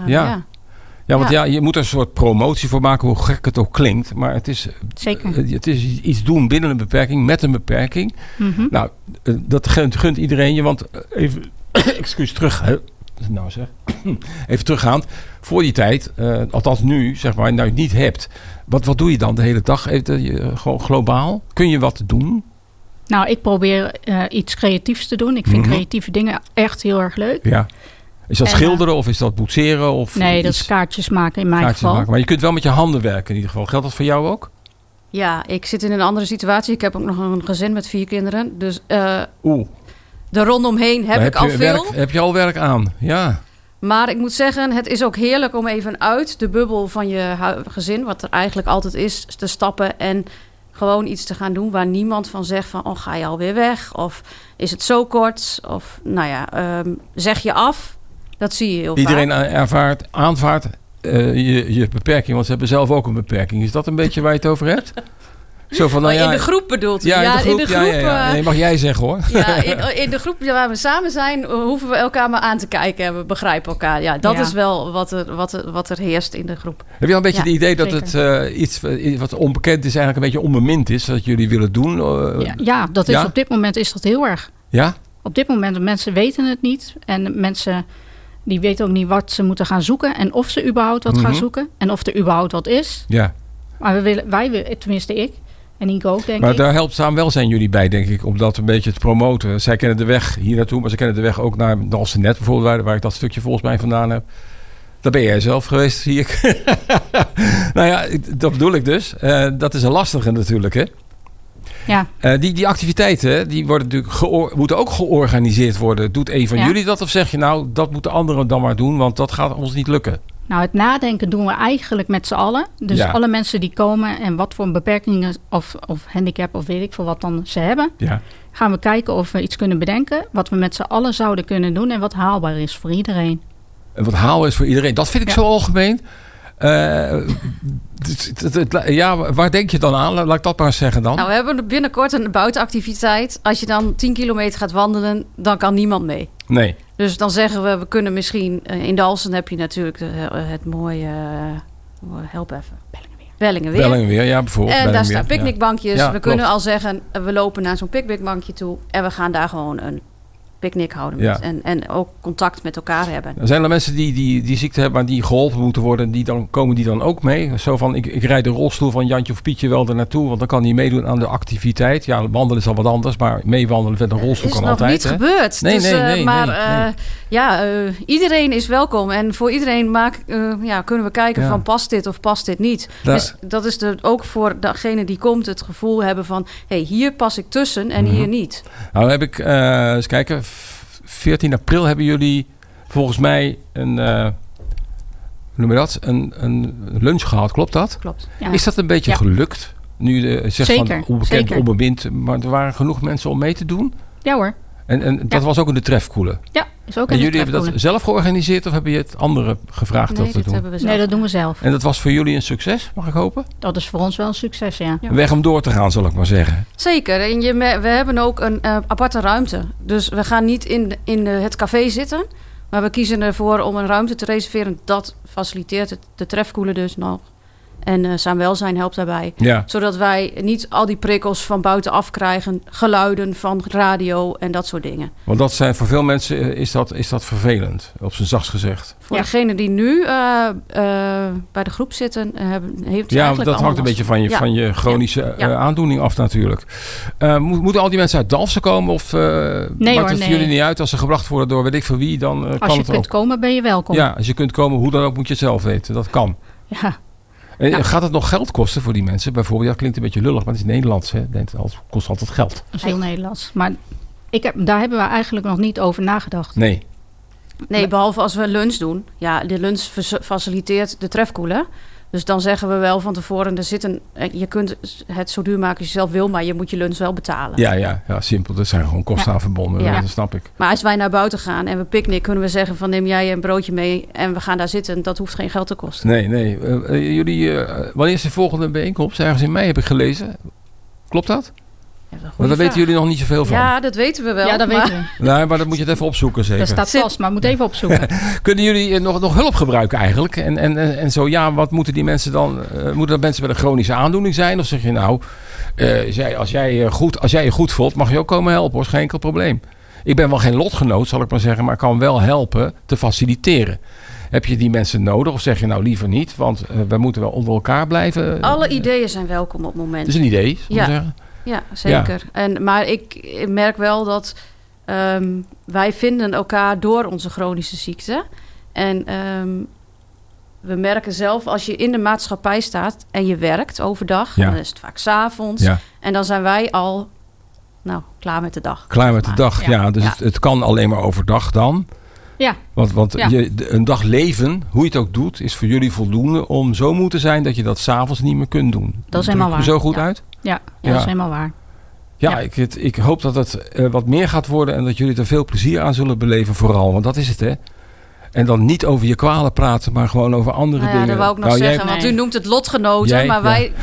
Ja, want je moet er een soort promotie voor maken, hoe gek het ook klinkt. Maar het is, het is iets doen binnen een beperking, met een beperking. Mm-hmm. Nou, dat gunt iedereen je, want even, excuus terug. Nou zeg, even teruggaand. Voor die tijd, althans nu, zeg maar, nou je het niet hebt. Wat doe je dan de hele dag? Gewoon globaal? Kun je wat doen? Nou, ik probeer iets creatiefs te doen. Ik vind creatieve dingen echt heel erg leuk. Ja. Is dat schilderen of is dat boetseren? Of nee, dat is kaartjes maken in mijn geval. Maken. Maar je kunt wel met je handen werken in ieder geval. Geldt dat voor jou ook? Ja, ik zit in een andere situatie. Ik heb ook nog een gezin met 4 kinderen. Dus er rondomheen heb ik al veel. Heb je al werk aan, ja. Maar ik moet zeggen, het is ook heerlijk om even uit de bubbel van je gezin, wat er eigenlijk altijd is, te stappen en gewoon iets te gaan doen waar niemand van zegt van, ga je alweer weg? Of is het zo kort? Of zeg je af. Dat zie je heel vaak. Iedereen aanvaardt je beperking, want ze hebben zelf ook een beperking. Is dat een beetje waar je het over hebt? Zo van, in de groep bedoelt u? Ja, in de groep. Ja. Nee, mag jij zeggen hoor. Ja, in de groep waar we samen zijn, hoeven we elkaar maar aan te kijken en we begrijpen elkaar. Ja, dat is wel wat er heerst in de groep. Heb je al een beetje het idee dat het iets wat onbekend is, eigenlijk een beetje onbemind is, dat jullie willen doen? Dat is op dit moment is dat heel erg. Ja? Op dit moment, mensen weten het niet en mensen die weten ook niet wat ze moeten gaan zoeken en of ze überhaupt wat gaan zoeken en of er überhaupt wat is. Ja. Maar wij willen, tenminste ik, en Nico ook, denk ik. Maar daar helpt Samenwelzijn jullie bij, denk ik, om dat een beetje te promoten. Zij kennen de weg hier naartoe, maar ze kennen de weg ook naar Dalfsen bijvoorbeeld, waar ik dat stukje volgens mij vandaan heb. Daar ben jij zelf geweest, zie ik. Nou ja, dat bedoel ik dus. Dat is een lastige natuurlijk, hè? Ja. Die activiteiten die worden natuurlijk moeten ook georganiseerd worden. Doet een van jullie dat of zeg je nou, dat moeten anderen dan maar doen, want dat gaat ons niet lukken? Nou, het nadenken doen we eigenlijk met z'n allen. Dus alle mensen die komen en wat voor beperkingen of handicap of weet ik veel wat dan ze hebben. Ja. Gaan we kijken of we iets kunnen bedenken. Wat we met z'n allen zouden kunnen doen en wat haalbaar is voor iedereen. En wat haalbaar is voor iedereen, dat vind ik zo algemeen. Waar denk je dan aan? Laat ik dat maar zeggen dan. Nou, we hebben binnenkort een buitenactiviteit. Als je dan 10 kilometer gaat wandelen, dan kan niemand mee. Nee. Dus dan zeggen we kunnen misschien... in Dalfsen heb je natuurlijk het mooie... help even. Bellingenweer, ja, bijvoorbeeld. En daar staan picknickbankjes. Ja, we kunnen al zeggen, we lopen naar zo'n picknickbankje toe. En we gaan daar gewoon een picknick houden. Ja. En ook contact met elkaar hebben. Zijn er mensen die ziekte hebben, maar die geholpen moeten worden, komen die dan ook mee? Zo van, ik rijd de rolstoel van Jantje of Pietje wel er naartoe, want dan kan hij meedoen aan de activiteit. Ja, wandelen is al wat anders, maar meewandelen met een rolstoel kan altijd. Het is nog niet gebeurd. Nee, nee. Iedereen is welkom. En voor iedereen kunnen we kijken van past dit of past dit niet. Dus dat is ook voor degene die komt het gevoel hebben van, hier pas ik tussen en hier niet. Nou heb ik, eens kijken, 14 april hebben jullie volgens mij een lunch gehad, klopt dat? Klopt. Ja. Is dat een beetje gelukt? Nu zegt zeker, van onbekend, onbemind, maar er waren genoeg mensen om mee te doen? Ja hoor. En dat was ook in de Trefkoele? Ja, is ook en in de jullie hebben dat zelf georganiseerd of hebben je het anderen gevraagd dat te doen? Hebben we zelf. Nee, dat doen we zelf. En dat was voor jullie een succes, mag ik hopen? Dat is voor ons wel een succes, ja. Een weg om door te gaan, zal ik maar zeggen. Zeker. En we hebben ook een aparte ruimte. Dus we gaan niet in het café zitten. Maar we kiezen ervoor om een ruimte te reserveren. Dat faciliteert de Trefkoele dus nog. En Saamwelzijn helpt daarbij. Ja. Zodat wij niet al die prikkels van buitenaf krijgen. Geluiden van radio en dat soort dingen. Want dat zijn voor veel mensen is dat vervelend. Op zijn zachtst gezegd. Voor degene die nu bij de groep zitten. Heeft dat hangt een beetje van je chronische aandoening af natuurlijk. Moeten al die mensen uit Dalfsen komen? Of maakt het voor jullie niet uit? Als ze gebracht worden door weet ik veel wie. Dan kan het ook. Als je kunt komen ben je welkom. Ja, als je kunt komen hoe dan ook moet je het zelf weten. Dat kan. Ja. En gaat het nog geld kosten voor die mensen? Bijvoorbeeld, dat klinkt een beetje lullig, maar het is Nederlands. Hè? Het kost altijd geld. Dat is heel Nederlands. Maar daar hebben we eigenlijk nog niet over nagedacht. Nee, behalve als we lunch doen. Ja, de lunch faciliteert de Trefkoele. Dus dan zeggen we wel van tevoren, je kunt het zo duur maken als je zelf wil, maar je moet je lunch wel betalen. Ja, simpel. Dat zijn gewoon kosten aan verbonden. Ja. Dat snap ik. Maar als wij naar buiten gaan en we picknick, kunnen we zeggen van neem jij een broodje mee en we gaan daar zitten. Dat hoeft geen geld te kosten. Nee. Wanneer is de volgende bijeenkomst? Ergens in mei heb ik gelezen. Klopt dat? Maar daar weten jullie nog niet zoveel van. Ja, dat weten we wel. Ja, dat weten we. Nee, maar dat moet je het even opzoeken zeker. Dat staat vast, maar moet even opzoeken. Kunnen jullie nog hulp gebruiken eigenlijk? En zo ja, wat moeten die mensen dan... moeten dat mensen met een chronische aandoening zijn? Of zeg je nou, als jij je goed voelt, mag je ook komen helpen hoor. Is geen enkel probleem. Ik ben wel geen lotgenoot, zal ik maar zeggen, maar ik kan wel helpen te faciliteren. Heb je die mensen nodig of zeg je nou liever niet? Want we moeten wel onder elkaar blijven. Alle ideeën zijn welkom op het moment. Het is een idee, zal ik zeggen. Ja, zeker. Ja. Maar ik merk wel dat wij vinden elkaar door onze chronische ziekte. En we merken zelf, als je in de maatschappij staat en je werkt overdag, dan is het vaak 's avonds. Ja. En dan zijn wij al klaar met de dag. Klaar met de dag, ja. Dus het kan alleen maar overdag dan. Ja. Want een dag leven, hoe je het ook doet, is voor jullie voldoende om zo moe te zijn dat je dat 's avonds niet meer kunt doen. Dat is helemaal waar. Zo goed uit? Ja, dat is helemaal waar. Ja, ik hoop dat het wat meer gaat worden en dat jullie er veel plezier aan zullen beleven vooral. Want dat is het, hè. En dan niet over je kwalen praten, maar gewoon over andere dingen. Dat wou ik nog zeggen, want u noemt het lotgenoten. Maar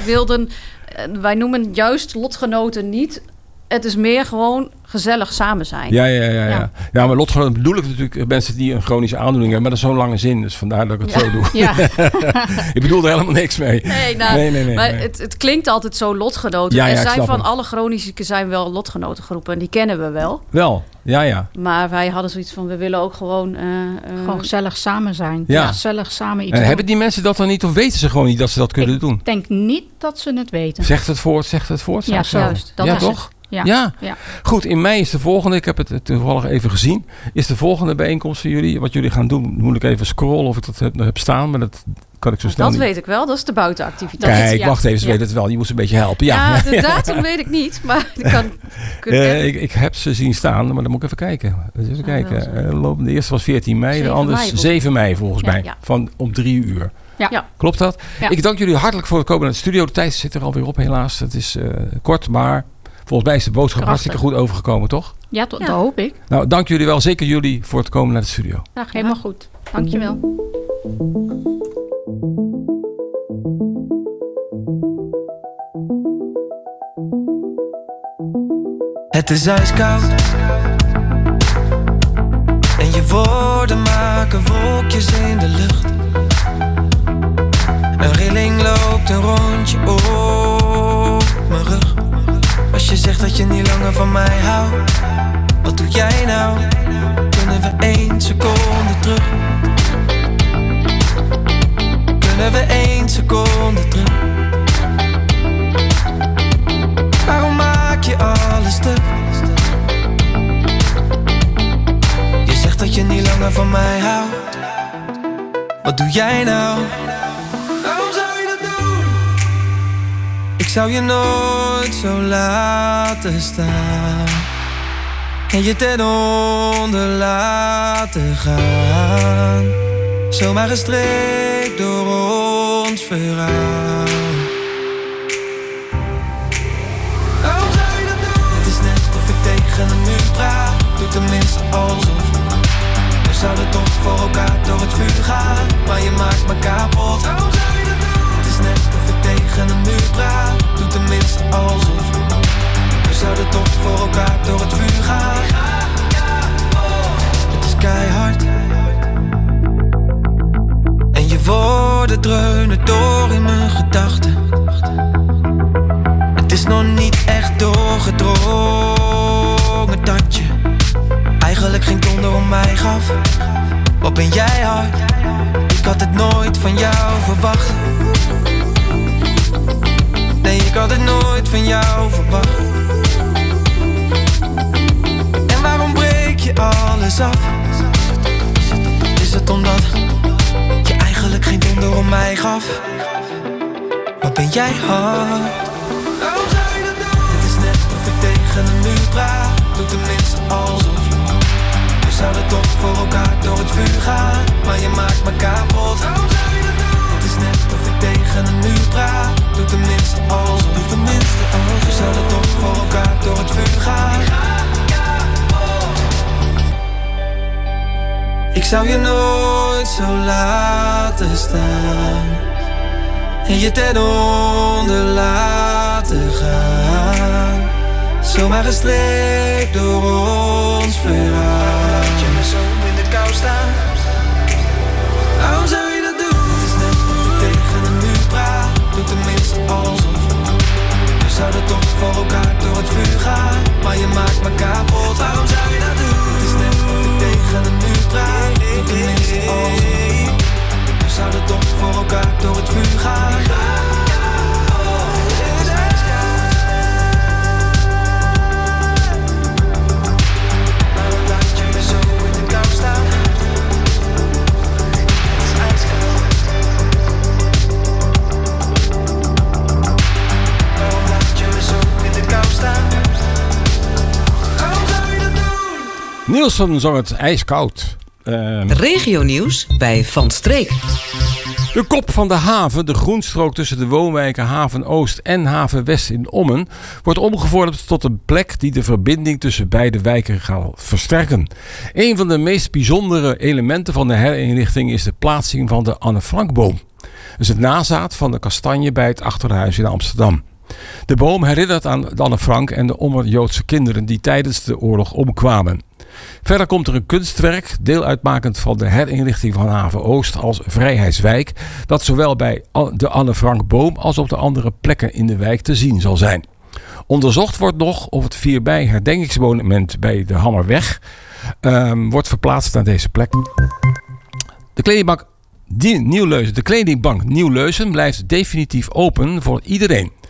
wij noemen juist lotgenoten niet. Het is meer gewoon gezellig samen zijn. Ja, maar lotgenoten bedoel ik natuurlijk mensen die een chronische aandoening hebben. Maar dat is zo'n lange zin, dus vandaar dat ik het zo doe. Ja. Ik bedoel er helemaal niks mee. Nee. Maar het klinkt altijd zo lotgenoten. Er zijn van alle chronische zieken zijn wel lotgenotengroepen. En die kennen we wel. Wel, ja. Maar wij hadden zoiets van, we willen ook gewoon... gewoon gezellig samen zijn. Ja. Gezellig samen iets doen. Hebben die mensen dat dan niet of weten ze gewoon niet dat ze dat kunnen doen? Ik denk niet dat ze het weten. Zegt het voort. Ja, juist. Dat is toch? Ja. Goed, in mei is de volgende, ik heb het toevallig even gezien, is de volgende bijeenkomst van jullie. Wat jullie gaan doen, moet ik even scrollen of ik dat heb staan, maar dat kan ik zo snel niet. Dat weet ik wel, dat is de buitenactiviteit. Kijk, wacht even, ze weet het wel. Je moet ze een beetje helpen. Ja, de datum weet ik niet, maar ik heb ze zien staan, maar dan moet ik even kijken. Even kijken. De eerste was 14 mei, de andere 7 mei volgens mij, van om 3 uur. Ja. Klopt dat? Ja. Ik dank jullie hartelijk voor het komen naar de studio. De tijd zit er alweer op helaas. Het is kort, maar volgens mij is de boodschap hartstikke goed overgekomen, toch? Ja, dat hoop ik. Nou, dank jullie wel. Zeker jullie voor het komen naar de studio. Ja, helemaal goed. Dank je wel. Het is ijskoud en je woorden maken wolkjes in de lucht. Een rilling loopt een rondje op mijn rug. Als je zegt dat je niet langer van mij houdt, wat doe jij nou? Kunnen we 1 seconde terug? Kunnen we 1 seconde terug? Waarom maak je alles stuk? Je zegt dat je niet langer van mij houdt, wat doe jij nou? Waarom zou je dat doen? Ik zou je nooit zo laten staan en je ten onder laten gaan. Zomaar gestreekt door ons verhaal. Waarom zou je dat doen? Het is net of ik tegen een muur praat. Doe tenminste alsof. We zouden toch voor elkaar door het vuur gaan, maar je maakt me kapot. Waarom zou je dat doen? Het is net of ik tegen een muur praat. Doe tenminste alsof. We zouden toch voor elkaar door het vuur gaan. Het is keihard en je woorden dreunen door in mijn gedachten. Het is nog niet echt doorgedrongen dat je eigenlijk geen donder om mij gaf. Wat ben jij hard? Ik had het nooit van jou verwacht. Nee, ik had het nooit van jou verwacht. En waarom breek je alles af? Is het omdat je eigenlijk geen donder om mij gaf? Wat ben jij hard? Waarom zou je dat doen? Het is net of ik tegen een muur praat. Doe tenminste alsof. We zouden toch voor elkaar door het vuur gaan, maar je maakt me kapot. Waarom zou je dat doen? Het is net of ik tegen een muur praat. Doe tenminste alsof. We zouden toch voor elkaar door het vuur gaan. Ik zou je nooit zo laten staan en je ten onder laten gaan. Zomaar gestreept door ons verhaal. Laat je me zo in de kou staan. Waarom zou je dat doen? Het is net of ik tegen een muur praat. Doe tenminste alsof. We zouden toch voor elkaar door het vuur gaan, maar je maakt me kapot. Waarom zou je dat doen? Het is net of ik tegen een muur praat. Doe tenminste alsof. We zouden toch voor elkaar door het vuur gaan. Nielsen zong het ijskoud. Regionieuws bij Van Streek. De kop van de haven, de groenstrook tussen de woonwijken Haven Oost en Haven West in Ommen, wordt omgevormd tot een plek die de verbinding tussen beide wijken gaat versterken. Een van de meest bijzondere elementen van de herinrichting is de plaatsing van de Anne Frankboom. Dat is het nazaat van de kastanje bij het Achterhuis in Amsterdam. De boom herinnert aan Anne Frank en de Ommer-Joodse kinderen die tijdens de oorlog omkwamen. Verder komt er een kunstwerk, deel uitmakend van de herinrichting van Haven Oost als Vrijheidswijk, dat zowel bij de Anne Frankboom als op de andere plekken in de wijk te zien zal zijn. Onderzocht wordt nog of het 4-bij herdenkingsmonument bij de Hammerweg wordt verplaatst naar deze plek. De kledingbank Nieuw-Leusen blijft definitief open voor iedereen.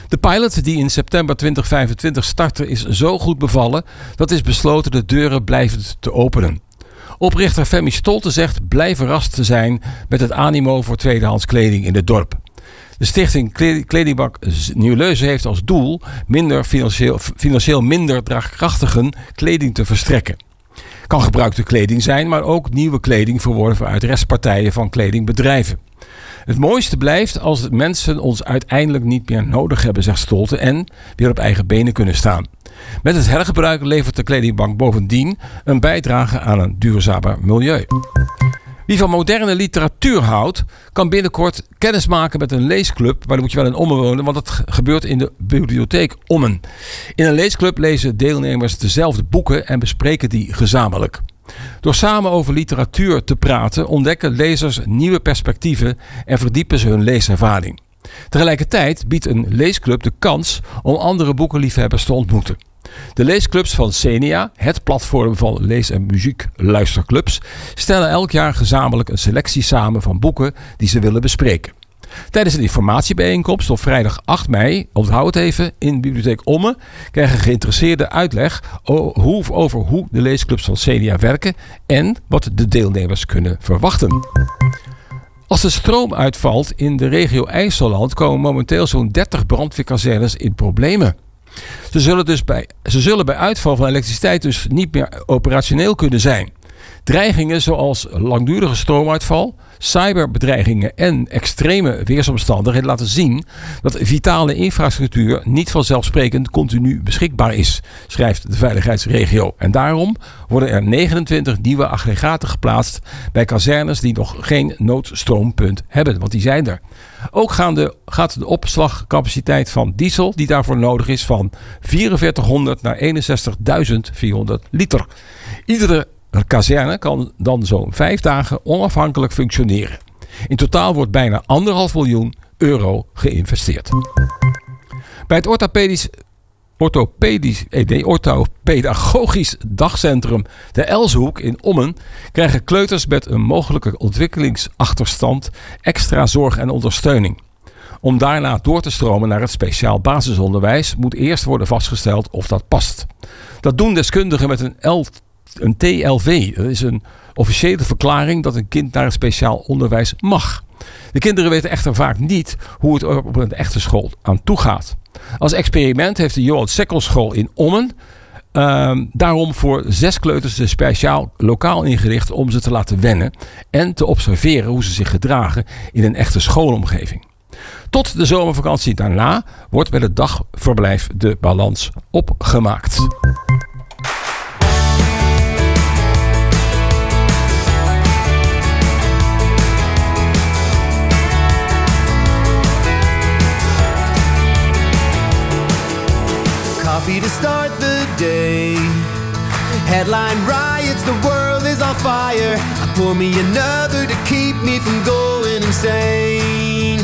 De pilot die in september 2025 startte is zo goed bevallen dat is besloten de deuren blijvend te openen. Oprichter Femi Stolte zegt blij verrast te zijn met het animo voor tweedehands kleding in het dorp. De stichting Kledingbak Nieuw-Leuzen heeft als doel financieel minder draagkrachtigen kleding te verstrekken. Kan gebruikte kleding zijn, maar ook nieuwe kleding verworven uit restpartijen van kledingbedrijven. Het mooiste blijft als mensen ons uiteindelijk niet meer nodig hebben, zegt Stolte, en weer op eigen benen kunnen staan. Met het hergebruik levert de kledingbank bovendien een bijdrage aan een duurzamer milieu. Wie van moderne literatuur houdt, kan binnenkort kennis maken met een leesclub. Maar dan moet je wel in Ommen wonen, want dat gebeurt in de bibliotheek Ommen. In een leesclub lezen deelnemers dezelfde boeken en bespreken die gezamenlijk. Door samen over literatuur te praten ontdekken lezers nieuwe perspectieven en verdiepen ze hun leeservaring. Tegelijkertijd biedt een leesclub de kans om andere boekenliefhebbers te ontmoeten. De leesclubs van Senia, het platform van lees- en muziekluisterclubs, stellen elk jaar gezamenlijk een selectie samen van boeken die ze willen bespreken. Tijdens een informatiebijeenkomst op vrijdag 8 mei, onthoud het even, in Bibliotheek Ommen, krijgen geïnteresseerden uitleg over hoe de leesclubs van Senia werken en wat de deelnemers kunnen verwachten. Als de stroom uitvalt in de regio IJsseland komen momenteel zo'n 30 brandweerkazernes in problemen. Ze zullen bij uitval van elektriciteit dus niet meer operationeel kunnen zijn. Dreigingen zoals langdurige stroomuitval, cyberbedreigingen en extreme weersomstandigheden laten zien dat vitale infrastructuur niet vanzelfsprekend continu beschikbaar is, schrijft de veiligheidsregio. En daarom worden er 29 nieuwe aggregaten geplaatst bij kazernes die nog geen noodstroompunt hebben, want die zijn er. Ook gaat de opslagcapaciteit van diesel die daarvoor nodig is van 4400 naar 61.400 liter. Iedere kazerne kan dan zo'n 5 dagen onafhankelijk functioneren. In totaal wordt bijna 1,5 miljoen euro geïnvesteerd. Bij het orthopedagogisch dagcentrum de Elshoek in Ommen krijgen kleuters met een mogelijke ontwikkelingsachterstand extra zorg en ondersteuning. Om daarna door te stromen naar het speciaal basisonderwijs moet eerst worden vastgesteld of dat past. Dat doen deskundigen met een TLV. Dat is een officiële verklaring dat een kind naar het speciaal onderwijs mag. De kinderen weten echter vaak niet hoe het op een echte school aan toe gaat. Als experiment heeft de Johan Sekkelschool in Ommen daarom voor 6 kleuters speciaal lokaal ingericht om ze te laten wennen en te observeren hoe ze zich gedragen in een echte schoolomgeving. Tot de zomervakantie daarna wordt bij het dagverblijf de balans opgemaakt. Coffee to start the day. Headline riots, the world is on fire. I pour me another to keep me from going insane.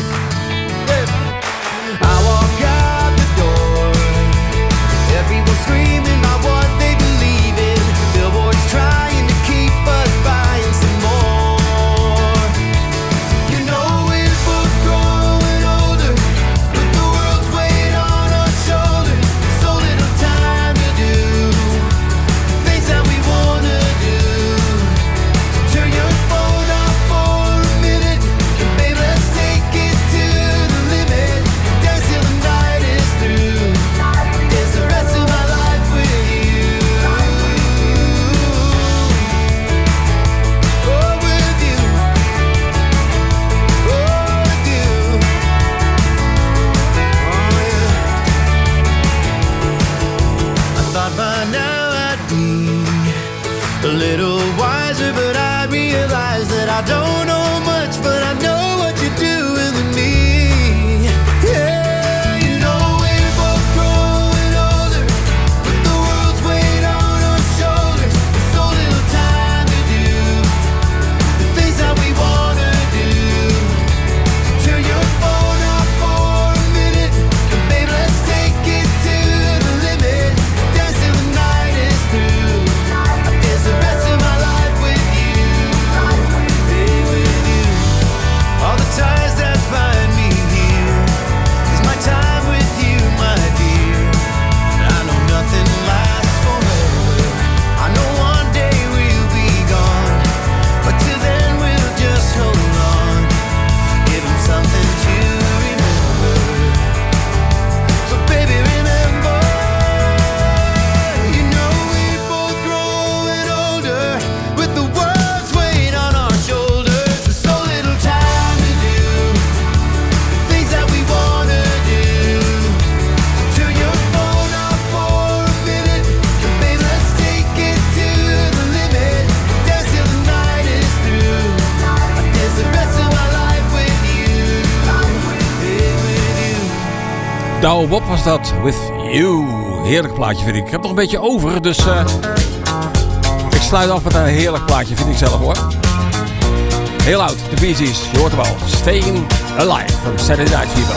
I walk out the door. Everyone screaming about what they believe in. Billboards trying to keep us buying some more. You know we're both growing older, but the world's weight on our shoulders. So little time to do things that we wanna do. Turn your phone off for a minute, and babe, let's take it to the limit. Dance till the night is through. Dance the rest of my life with you. Oh, with you. Oh, with you. Oh, yeah. I thought by now I'd be a little wiser, but I realize that I don't know much, but I know what you're doing to me. Yeah, you know we're both growing older, but the world's weight on our shoulders. There's so little time to do the things that we wanna do. Turn your phone off for a minute, and babe, let's take it to the limit. Dance till the night is through. I dance the rest of my life with you, be with you. Douwe Bob was dat, With You. Heerlijk plaatje vind ik. Ik heb nog een beetje over, dus ik sluit af met een heerlijk plaatje, vind ik zelf hoor. Heel oud, de Bee Gees, je hoort hem al. Staying Alive van Saturday Night Fever.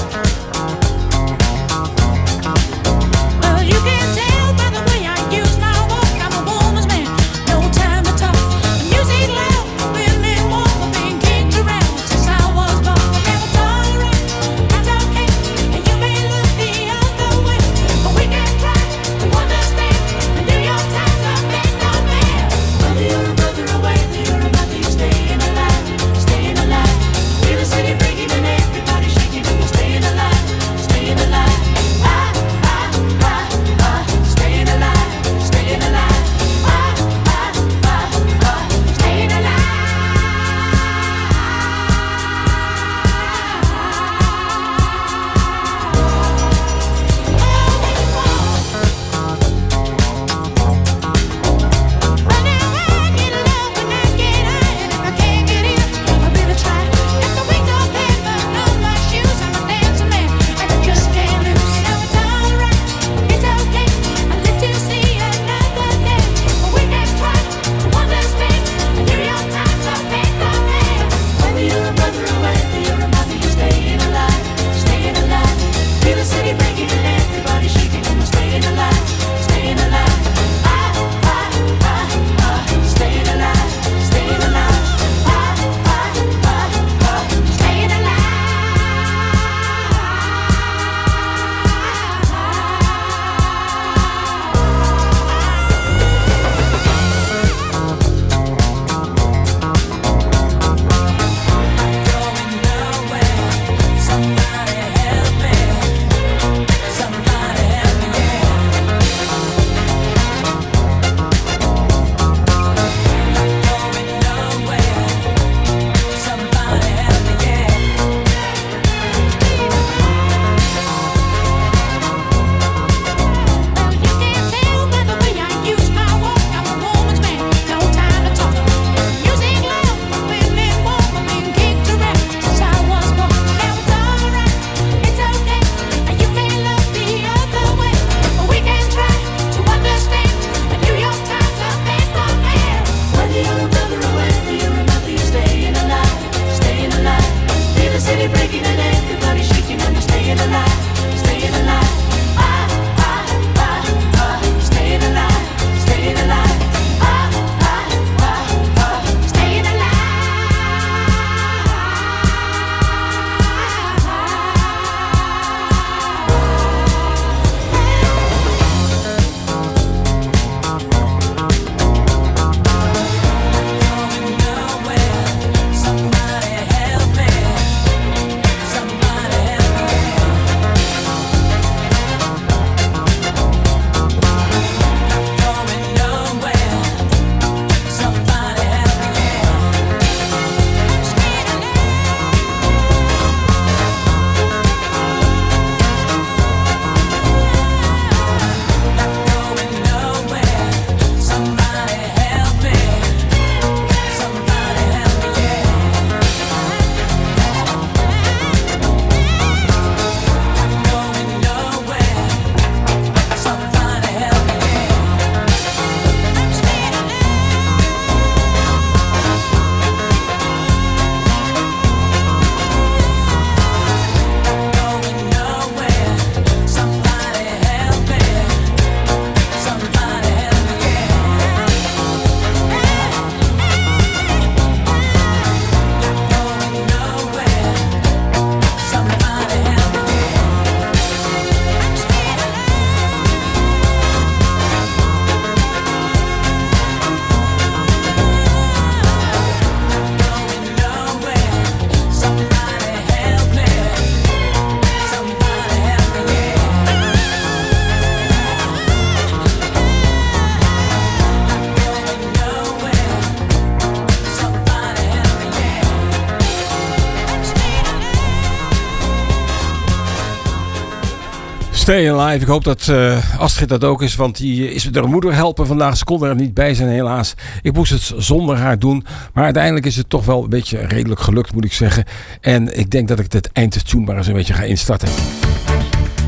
Stay Alive. Ik hoop dat Astrid dat ook is, want die is met haar moeder helpen vandaag. Ze kon er niet bij zijn helaas. Ik moest het zonder haar doen. Maar uiteindelijk is het toch wel een beetje redelijk gelukt, moet ik zeggen. En ik denk dat ik het eindtune maar eens een beetje ga instarten.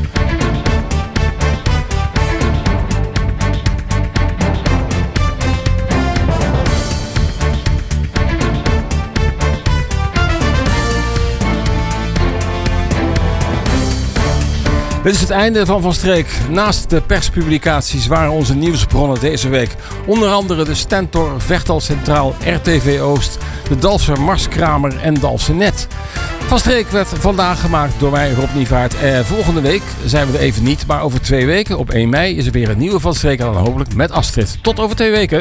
Dit is het einde van Streek. Naast de perspublicaties waren onze nieuwsbronnen deze week onder andere de Stentor, Vechtal Centraal, RTV Oost, de Dalfser Marskramer en Dalfser Net. Van Streek werd vandaag gemaakt door mij, Rob Nievaert. Volgende week zijn we er even niet, maar over 2 weken, op 1 mei, is er weer een nieuwe Van Streek. En dan hopelijk met Astrid. Tot over 2 weken.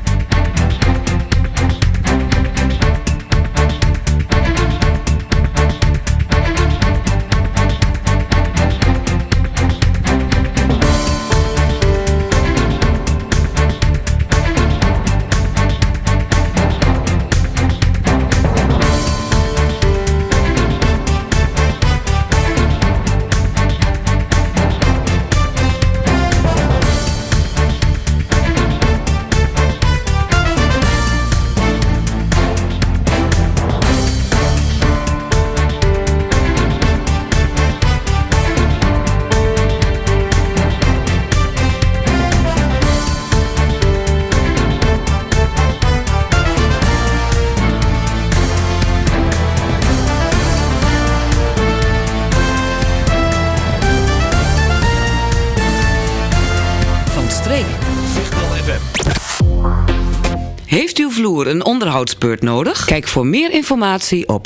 Heeft uw vloer een onderhoudsbeurt nodig? Kijk voor meer informatie op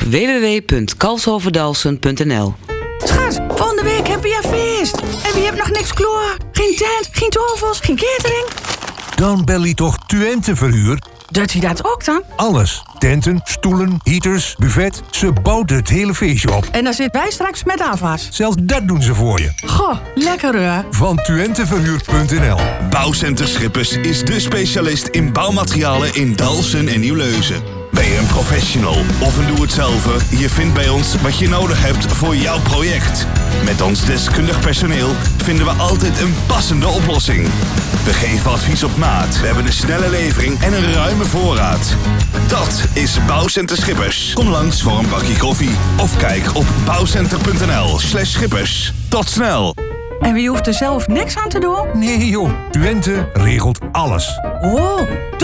www.kalshoverdalsen.nl. Schat, volgende week hebben we weer feest. En wie hebt nog niks klaar? Geen tent, geen tafels, geen catering. Dan bel je toch Twente Verhuur? Doet hij dat ook dan? Alles. Tenten, stoelen, heaters, buffet. Ze bouwt het hele feestje op. En dan zitten wij straks met afwas. Zelfs dat doen ze voor je. Goh, lekker hè? Van twenteverhuur.nl. Bouwcenter Schippers is de specialist in bouwmaterialen in Dalfsen en Nieuwleuzen. Ben je een professional of een doe-het-zelver? Je vindt bij ons wat je nodig hebt voor jouw project. Met ons deskundig personeel vinden we altijd een passende oplossing. We geven advies op maat. We hebben een snelle levering en een ruime voorraad. Dat is Bouwcenter Schippers. Kom langs voor een bakje koffie. Of kijk op bouwcenter.nl/schippers. Tot snel! En wie hoeft er zelf niks aan te doen? Nee joh, Twente regelt alles. Oh,